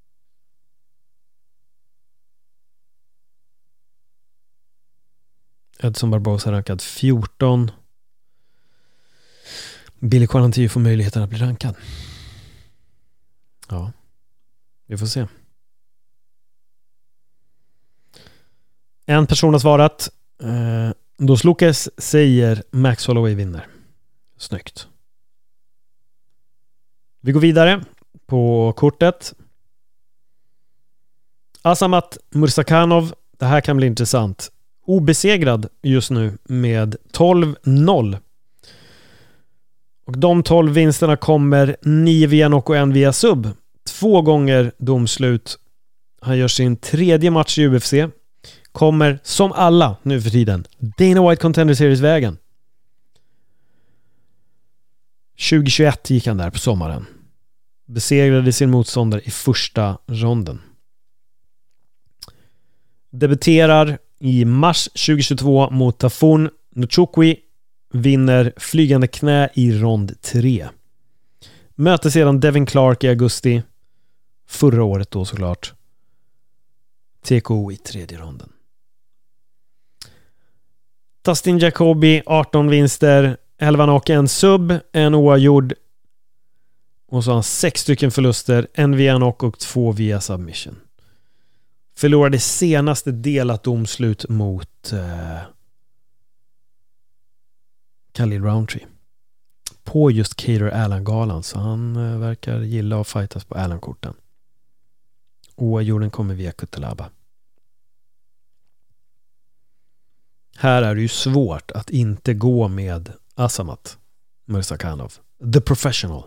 Edson Barbosa rankad 14. Billy Quarantillo får möjligheten att bli rankad. Ja, vi får se. En person har svarat. Dos Lucas säger Max Holloway vinner. Snyggt. Vi går vidare på kortet. Azamat Murzakanov. Det här kan bli intressant. Obesegrad just nu med 12-0. Och de 12 vinsterna kommer 9 via knock och 1 via sub. 2 gånger domslut. Han gör sin 3:e match i UFC. Kommer som alla nu för tiden Dana White Contender Series-vägen. 2021 gick han där på sommaren. Besegrade sin motståndare i första ronden. Debuterar i mars 2022 mot Tafun Nuchukwi. Vinner flygande knä i rond 3. Möter sedan Devin Clark i augusti. Förra året då såklart. TKO i 3:e ronden. Dustin Jacoby 18 vinster, 11 knock, en sub, en oavgjord. Och så har han 6 stycken förluster, en via knock och 2 via submission. Förlorade senaste delat domslut mot Khalil Roundtree på just Cater Allen-galan, så han verkar gilla att fightas på Allen-korten. Oavgjorden kommer via Kutelaba. Här är det ju svårt att inte gå med Azamat Murzakanov, the professional.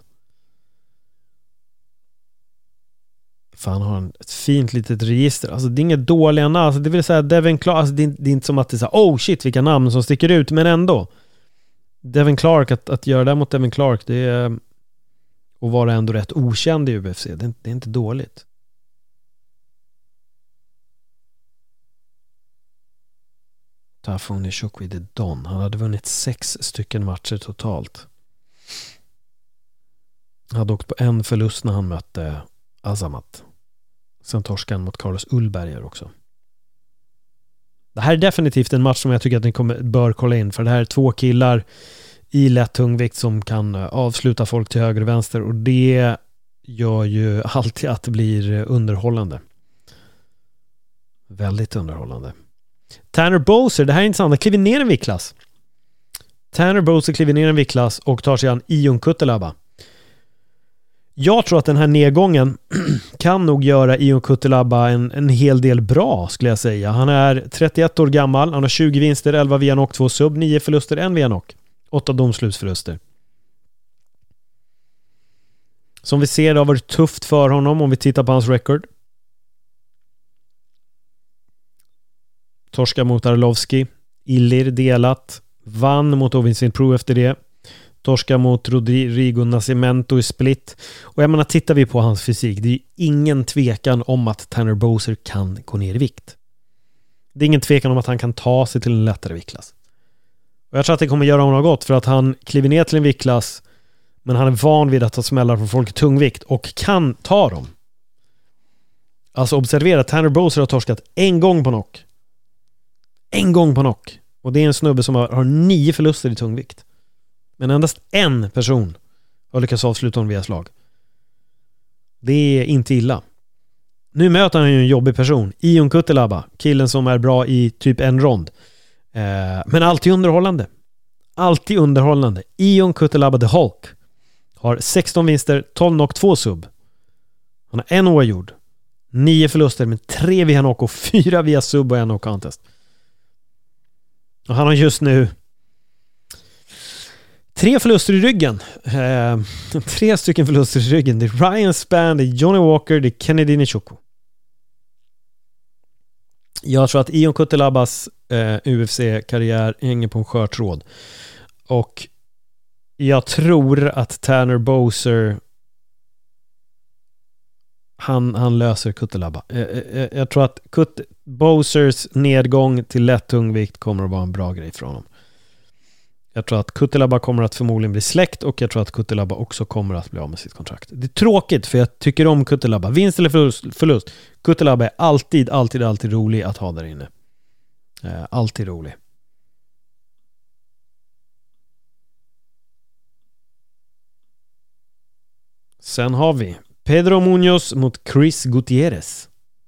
För han har ett fint litet register. Alltså det är inga dåliga namn. Alltså det vill säga Devin Clark. Alltså det är inte som att det är så här, oh shit vilka namn som sticker ut. Men ändå. Devin Clark, att göra det mot Devin Clark, det är att vara ändå rätt okänd i UFC. Det är inte dåligt. Tafun Nuchukwi the Don. Han hade vunnit 6 stycken matcher totalt. Han hade åkt på en förlust när han mötte Azamat. Sen torskade han mot Carlos Ullberger också. Det här är definitivt en match som jag tycker att ni bör kolla in. För det här är 2 killar i lätt tungvikt som kan avsluta folk till höger och vänster. Och det gör ju alltid att det blir underhållande. Väldigt underhållande. Tanner Boser, det här är intressant. Han kliver ner en viktklass. Tanner Boser kliver ner en viktklass och tar sig an Ion Kutelaba. Jag tror att den här nedgången kan nog göra Ion Kutelaba en hel del bra, skulle jag säga. Han är 31 år gammal, han har 20 vinster, 11 via knock, 2 sub, 9 förluster, 1 via knock, 8 domslutsförluster. Som vi ser, det har varit tufft för honom om vi tittar på hans record. Torska mot Arlovski, Illir delat, vann mot Ovinsin Pro efter det. Torska mot Rodrigo Nascimento i split. Och jag menar, tittar vi på hans fysik, det är ingen tvekan om att Tanner Boser kan gå ner i vikt. Det är ingen tvekan om att han kan ta sig till en lättare viktklass. Och jag tror att det kommer göra honom gott för att han kliver ner till en viktklass, men han är van vid att ta smällar från folk i tungvikt och kan ta dem. Alltså observera, Tanner Boser har torskat en gång på knock. En gång på knock. Och det är en snubbe som har 9 förluster i tungvikt. Men endast en person har lyckats avsluta honom via slag. Det är inte illa. Nu möter han ju en jobbig person, Ion Cutelaba, killen som är bra i typ en rond. Men alltid underhållande. Alltid underhållande. Ion Cutelaba the Hulk har 16 vinster, 12 knock, 2 sub. Han har en oavgjord, 9 förluster med 3 via knock och 4 via sub och en knock contest. Och han har just nu 3 förluster i ryggen. 3 stycken förluster i ryggen. Det är Ryan Spann, det är Johnny Walker, det är Kennedy Nishioka. Jag tror att Ion Cutelabas UFC-karriär hänger på en skör tråd. Och jag tror att Tanner Boser han löser Cutelaba. Jag tror att Bosers nedgång till lätt tungvikt kommer att vara en bra grej för honom. Jag tror att Cutelaba kommer att förmodligen bli släkt och jag tror att Cutelaba också kommer att bli av med sitt kontrakt. Det är tråkigt för jag tycker om Cutelaba. Vinst eller förlust. Cutelaba är alltid rolig att ha där inne. Alltid rolig. Sen har vi Pedro Munoz mot Chris Gutierrez.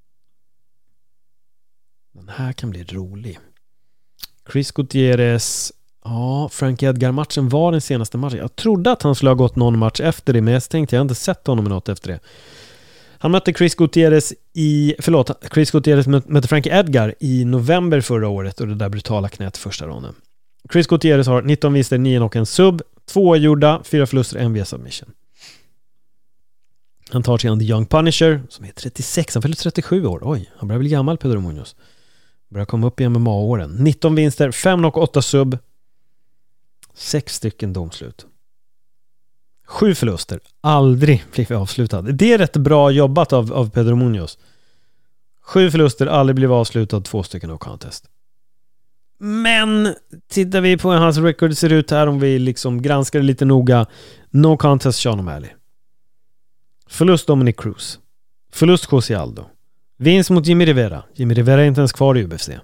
Den här kan bli rolig. Chris Gutierrez. Ja, Frankie Edgar-matchen var den senaste matchen. Jag trodde att han skulle ha gått någon match efter det, men jag tänkte jag har inte sett honom i något efter det. Han mötte Chris Gutierrez mötte Frankie Edgar i november förra året och det där brutala knät första ronden. Chris Gutierrez har 19 vinster, 9 och en sub, 2 gjorda, 4 förluster, 1 via submission. Han tar sig an The Young Punisher som är 36, han fyller 37 år. Oj, han börjar bli gammal, Pedro Munoz. Börjar komma upp i MMA-åren. 19 vinster, 5 och 8 sub, 6 stycken domslut. 7 förluster, aldrig blivit avslutad. Det är rätt bra jobbat av Pedro Munoz. 7 förluster, aldrig blivit avslutad, 2 stycken no contest. Men tittar vi på hur hans record ser ut här, om vi liksom granskar det lite noga. No contest Sean O'Malley. Förlust Dominic Cruz. Förlust Jose Aldo. Vinst mot Jimmy Rivera. Jimmy Rivera är inte ens kvar i UFC.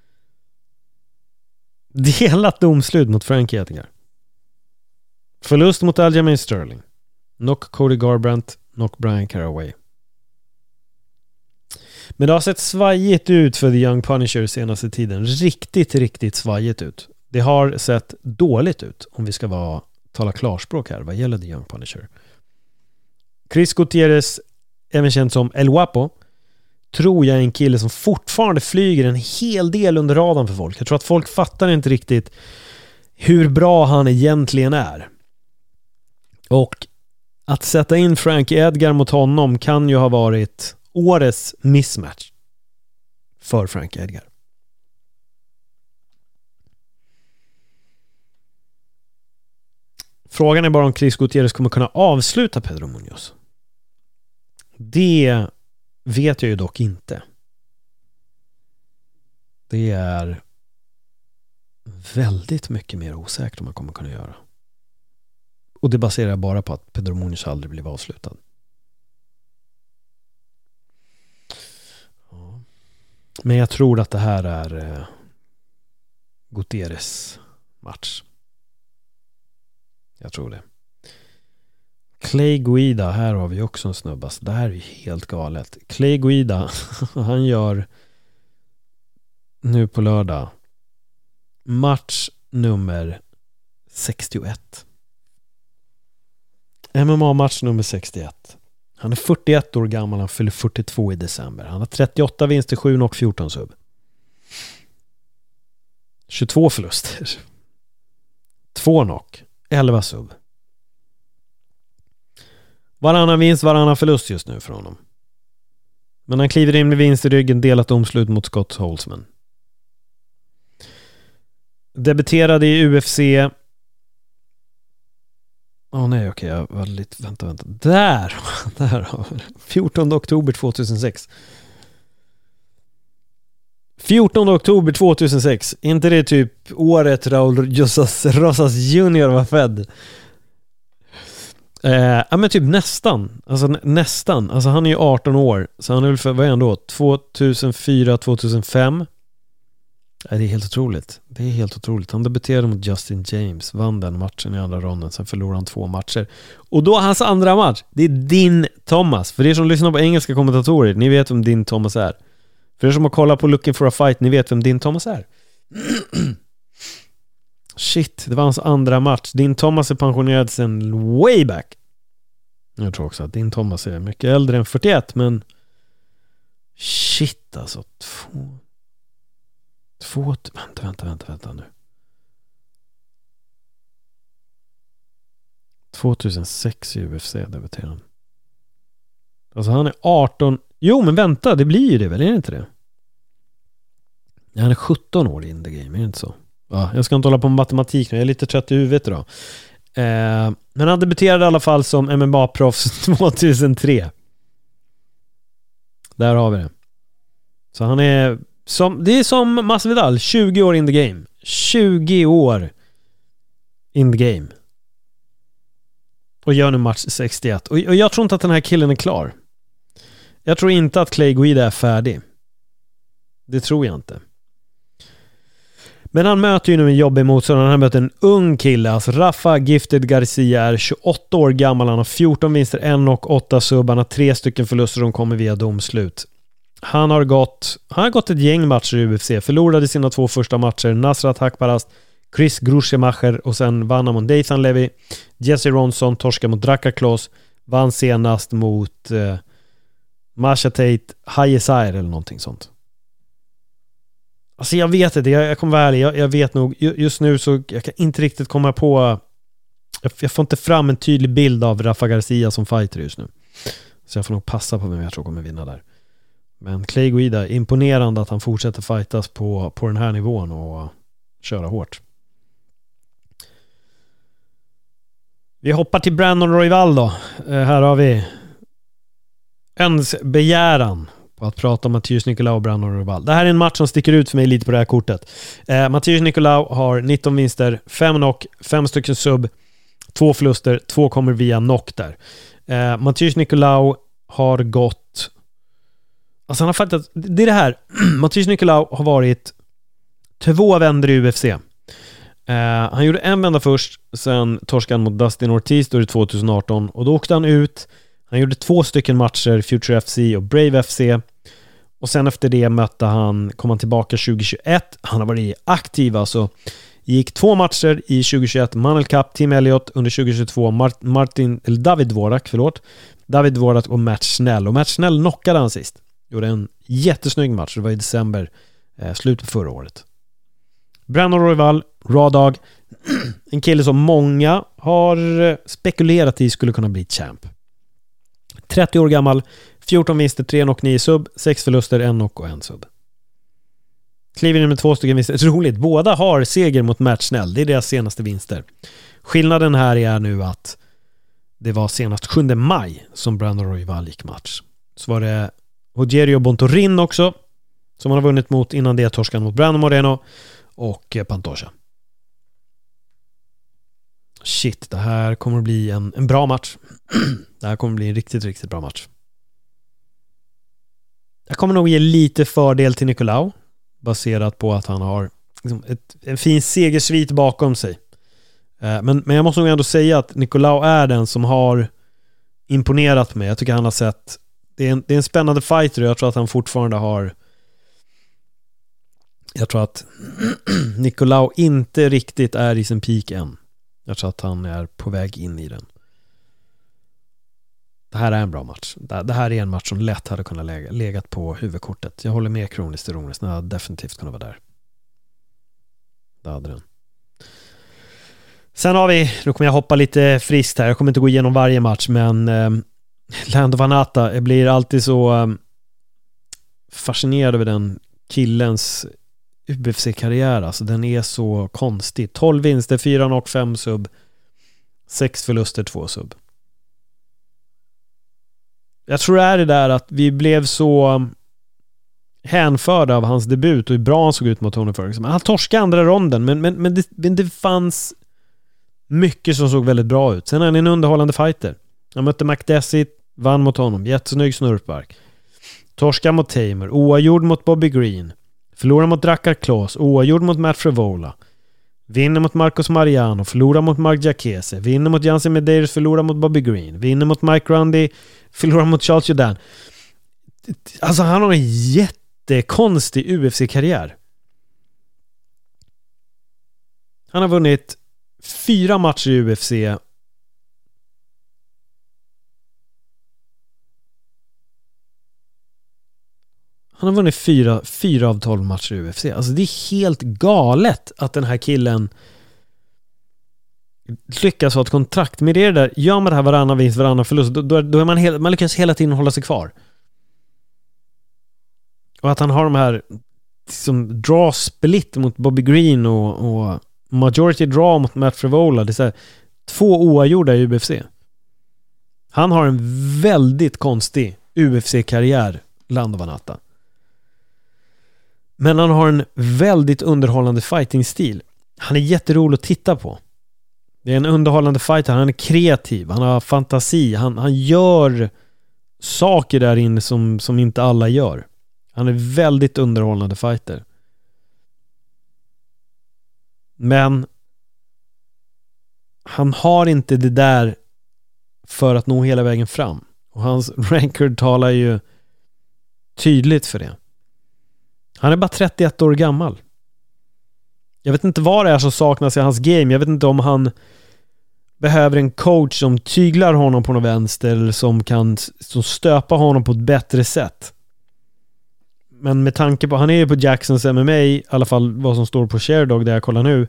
Delat domslut mot Frankie Edgar. Förlust mot Aljamain Sterling. Knock Cody Garbrandt. Knock Brian Caraway. Men det har sett svajigt ut för The Young Punisher senaste tiden. Riktigt svajigt ut. Det har sett dåligt ut, om vi ska tala klarspråk här vad gäller The Young Punisher. Chris Gutierrez, även känd som El Guapo, tror jag är en kille som fortfarande flyger en hel del under radarn för folk. Jag tror att folk fattar inte riktigt hur bra han egentligen är. Och att sätta in Frankie Edgar mot honom kan ju ha varit årets mismatch för Frankie Edgar. Frågan är bara om Chris Gutierrez kommer kunna avsluta Pedro Munoz. Det vet jag ju dock inte. Det är väldigt mycket mer osäkert om man kommer kunna göra. Och det baserar jag bara på att Pedro Munoz aldrig blev avslutad. Men jag tror att det här är Gutierrez match. Jag tror det. Clay Guida, här har vi också en snubbas. Det här är ju helt galet. Clay Guida, han gör nu på lördag match nummer 61. MMA-match nummer 61. Han är 41 år gammal, han fyller 42 i december. Han har 38 vinster, 7 och 14 sub. 22 förluster. 2 knock, 11 sub. Varannan vinst, varannan förlust just nu för honom. Men han kliver in med vinst i ryggen, delat domslut mot Scott Holtzman. Debuterade i UFC. Jag var lite... Vänta. Där 14 oktober 2006. 14 oktober 2006. Inte det typ året Raul Rosas Jr. var född? Ja men typ nästan. Alltså han är ju 18 år. Så han är väl för, vad är han då? 2004, 2005. Det är helt otroligt. Det är helt otroligt. Han debuterade mot Justin James, vann den matchen i andra ronden, sen förlorade han 2 matcher. Och då hans andra match, det är Din Thomas. För er som lyssnar på engelska kommentatorer, ni vet vem Din Thomas är. För er som har kollat på Looking for a Fight, ni vet vem Din Thomas är. Shit, det var hans andra match. Din Thomas är pensionerad sen way back. Jag tror också att Din Thomas är mycket äldre än 41, men shit alltså. Vänta nu. 2006 i UFC debuterade han. Alltså han är 18. Jo men vänta, det blir ju det väl, är det inte det? Han är 17 år in the game, är det inte så? Ja, jag ska inte hålla på med matematik nu, jag är lite trött i huvudet idag. Men han debuterade i alla fall som MMA-proffs 2003. Där har vi det. Så han är det är som Masvidal, 20 år in the game. 20 år in the game. Och gör nu match 61. Och jag tror inte att den här killen är klar. Jag tror inte att Clay Guida är färdig. Det tror jag inte. Men han möter ju nu en jobbig motståndare. Han möter en ung kille. Alltså Rafa Gifted Garcia är 28 år gammal. Han har 14 vinster, 1-8 sub. Han har 3 stycken förluster som kommer via domslut. Han har gått ett gäng matcher i UFC. Förlorade sina 2 första matcher. Nasrat Hakparast, Chris Gruschemacher och sen vann han mot Nathan Levy. Jesse Ronson torskade mot Draka Kloss. Vann senast mot Masha Tate Hayesire eller någonting sånt. Alltså jag vet inte, jag kommer vara ärlig. Jag vet nog, just nu så jag kan inte riktigt komma på, jag får inte fram en tydlig bild av Rafa Garcia som fighter just nu. Så jag får nog passa på vem jag tror kommer vinna där. Men Clay Guida, imponerande att han fortsätter fightas på den här nivån och köra hårt. Vi hoppar till Brandon Royval då. Här har vi ens begäran på att prata om Matheus Nicolau och Brandon Royval. Det här är en match som sticker ut för mig lite på det här kortet. Matheus Nicolau har 19 vinster, 5 knock, 5 stycken sub, 2 förluster, 2 kommer via knock där. Matheus Nicolau har gått, alltså han har fattat, det är det här. Matheus Nicolau har varit 2 vändor i UFC. Han gjorde en vända först, sen torskade han mot Dustin Ortiz då i 2018 och då åkte han ut. Han gjorde 2 stycken matcher, Future FC och Brave FC, och sen efter det kom han tillbaka 2021. Han har varit aktiv, alltså gick 2 matcher i 2021, Manel Cup, Team Elliott, under 2022 David Dvorak och Matt Snell, och Matt Snell knockade han sist. Gjorde en jättesnygg match, det var i december, slutet förra året. Brandon Royval, Raw Dog, en kille som många har spekulerat i skulle kunna bli champ. 30 år gammal, 14 vinster, 3 knock, 9 sub, 6 förluster, 1 knock och 1 sub. Kliver in med 2 stycken vinster. Roligt, båda har seger mot Matt Snell. Det är deras senaste vinster. Skillnaden här är nu att det var senast 7 maj som Brandon Royval gick match. Så var det Rogerio Bontorin också, som han har vunnit mot innan det, torskan mot Brandon Moreno och Pantoja. Shit, det här kommer att bli en bra match. Det här kommer att bli en riktigt, riktigt bra match. Jag kommer nog ge lite fördel till Nicolau, baserat på att han har liksom en fin segersvit bakom sig. Men jag måste nog ändå säga att Nicolau är den som har imponerat mig. Jag tycker han har sett, det är en spännande fighter, och jag tror att han fortfarande har, jag tror att Nicolau inte riktigt är i sin peak än. Jag tror att han är på väg in i den. Det här är en bra match. Det här är en match som lätt hade kunnat legat på huvudkortet. Jag håller med Kronis till Ronis. Den hade definitivt kunnat vara där. Det hade den. Sen har vi, nu kommer jag hoppa lite friskt här. Jag kommer inte gå igenom varje match, men Lando Vannata, jag blir alltid så fascinerad över den killens UFC-karriär. Alltså den är så konstig. 12 vinster, 4 knock, 5 sub, 6 förluster, 2 sub. Jag tror det är det där att vi blev så hänförda av hans debut och hur bra han såg ut mot Tony Ferguson. Han torskade andra ronden, men det fanns mycket som såg väldigt bra ut. Sen är han en underhållande fighter. Han mötte McDessie, vann mot honom. Jättesnygg snurrspark. Torska mot Tamer. Oavgjord mot Bobby Green. Förlorar mot Drakkar Klose. Oavgjord mot Matt Frevola. Vinner mot Marcos Mariano. Förlorar mot Mark Jacquese. Vinner mot Jansen Medeiros. Förlorar mot Bobby Green. Vinner mot Mike Grundy. Förlorar mot Charles Jourdain. Alltså han har en jättekonstig UFC-karriär. Han har vunnit 4 matcher i UFC. Han har vunnit 4 av 12 matcher i UFC. Alltså det är helt galet att den här killen lyckas ha ett kontrakt med det där. Gör man det här varannan vinst, varannan förlust, då är man lyckas hela tiden hålla sig kvar. Och att han har de här som draw split mot Bobby Green och majority draw mot Matt Frevola. Det är så här, 2 oavgjorda i UFC. Han har en väldigt konstig UFC-karriär, Landovanata. Men han har en väldigt underhållande fighting-stil. Han är jätterolig att titta på. Det är en underhållande fighter. Han är kreativ. Han har fantasi. Han gör saker där inne som inte alla gör. Han är väldigt underhållande fighter. Men han har inte det där för att nå hela vägen fram. Och hans record talar ju tydligt för det. Han är bara 31 år gammal. Jag vet inte vad det är som saknas i hans game. Jag vet inte om han behöver en coach som tyglar honom på något vänster eller som kan stöpa honom på ett bättre sätt. Men med tanke på, han är ju på Jacksons MMA, i alla fall vad som står på Sherdog där jag kollar nu.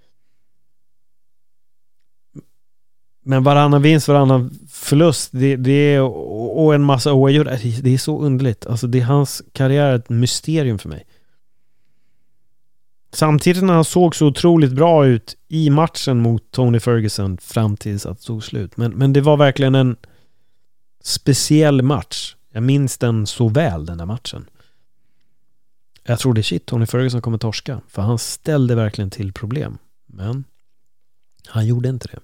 Men varannan vinst, varannan förlust, det är, och en massa oavgjord, det är så underligt. Alltså det är hans karriär ett mysterium för mig. Samtidigt när han såg så otroligt bra ut i matchen mot Tony Ferguson fram tills att det tog slut. Men det var verkligen en speciell match. Jag minns den så väl, den där matchen. Jag trodde Tony Ferguson kommer torska, för han ställde verkligen till problem. Men han gjorde inte det.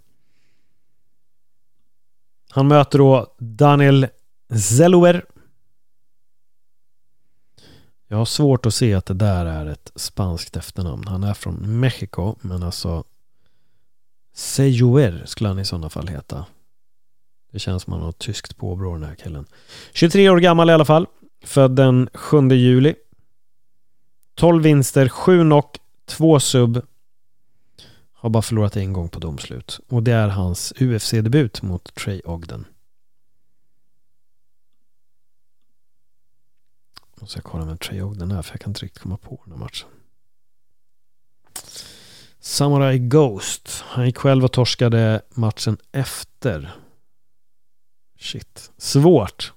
Han möter då Daniel Zeluer. Jag har svårt att se att det där är ett spanskt efternamn. Han är från Mexiko, men alltså Zeluer skulle han i sådana fall heta. Det känns som han har tyskt påbrå, den här killen. 23 år gammal i alla fall. Född den 7 juli. 12 vinster, 7 knock, 2 sub. Har bara förlorat en gång på domslut. Och det är hans UFC-debut mot Trey Ogden. Och så jag kollar med Trey Ogden här, för jag kan inte riktigt komma på den här matchen. Samurai Ghost. Han gick själv och torskade matchen efter. Shit. Svårt.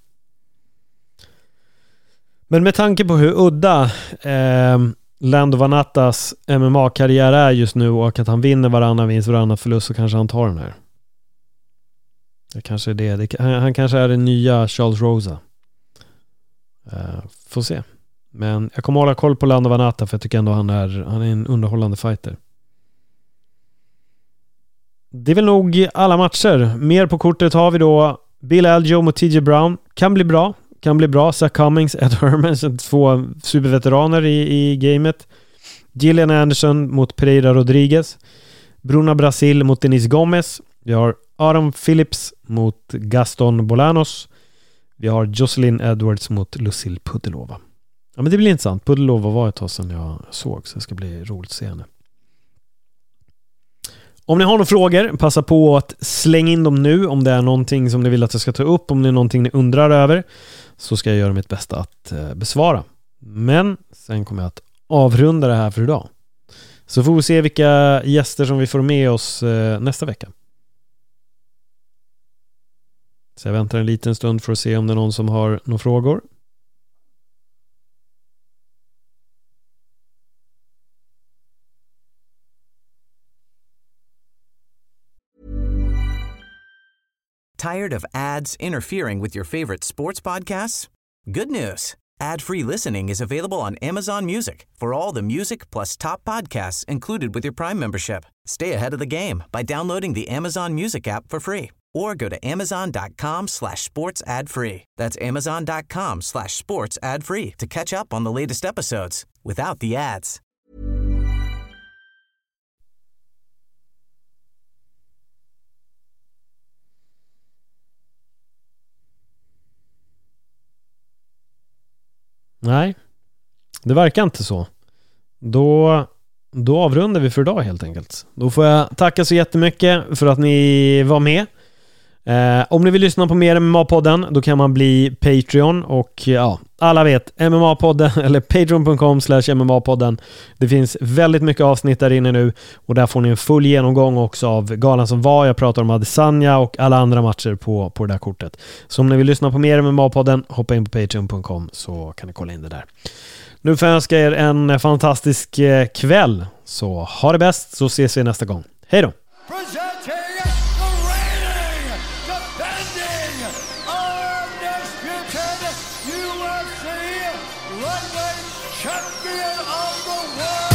Men med tanke på hur udda Landovanatas MMA-karriär är just nu och att han vinner varannan vinst, varannan förlust, så kanske han tar den här. Det kanske är det. Han kanske är den nya Charles Rosa. Får se. Men jag kommer hålla koll på Landovanata, för jag tycker ändå han är en underhållande fighter. Det är väl nog alla matcher. Mer på kortet har vi då Bill Algeo mot TJ Brown. Kan bli bra. Zach Cummings, Ed Herman, 2 superveteraner i gamet. Gillian Anderson mot Pereira Rodriguez. Bruna Brasil mot Denise Gomez. Vi har Adam Phillips mot Gaston Bolanos. Vi har Jocelyn Edwards mot Lucille Pudelova. Ja, men det blir intressant. Pudelova var ett tag sedan jag såg, så det ska bli roligt att se henne. Om ni har några frågor, passa på att slänga in dem nu. Om det är någonting som ni vill att jag ska ta upp, om det är någonting ni undrar över, så ska jag göra mitt bästa att besvara. Men sen kommer jag att avrunda det här för idag. Så får vi se vilka gäster som vi får med oss nästa vecka. Så jag väntar en liten stund för att se om det är någon som har några frågor. Tired of ads interfering with your favorite sports podcasts? Good news. Ad-free listening is available on Amazon Music for all the music plus top podcasts included with your Prime membership. Stay ahead of the game by downloading the Amazon Music app for free or go to amazon.com/sports ad free. That's amazon.com/sports ad free to catch up on the latest episodes without the ads. Nej, det verkar inte så. Då avrundar vi för idag helt enkelt. Då får jag tacka så jättemycket för att ni var med. Om ni vill lyssna på mer MMA-podden, då kan man bli Patreon. Och ja, alla vet, MMA-podden eller patreon.com/MMA-podden. Det finns väldigt mycket avsnitt där inne nu. Och där får ni en full genomgång också av galan som var. Jag pratar om Adesanya och alla andra matcher på det där kortet. Så om ni vill lyssna på mer MMA-podden, hoppa in på patreon.com så kan ni kolla in det där. Nu får jag önska er en fantastisk kväll. Så ha det bäst, så ses vi nästa gång. Hej då! Presenting the reigning, defending, undisputed UFC lightweight champion of the world.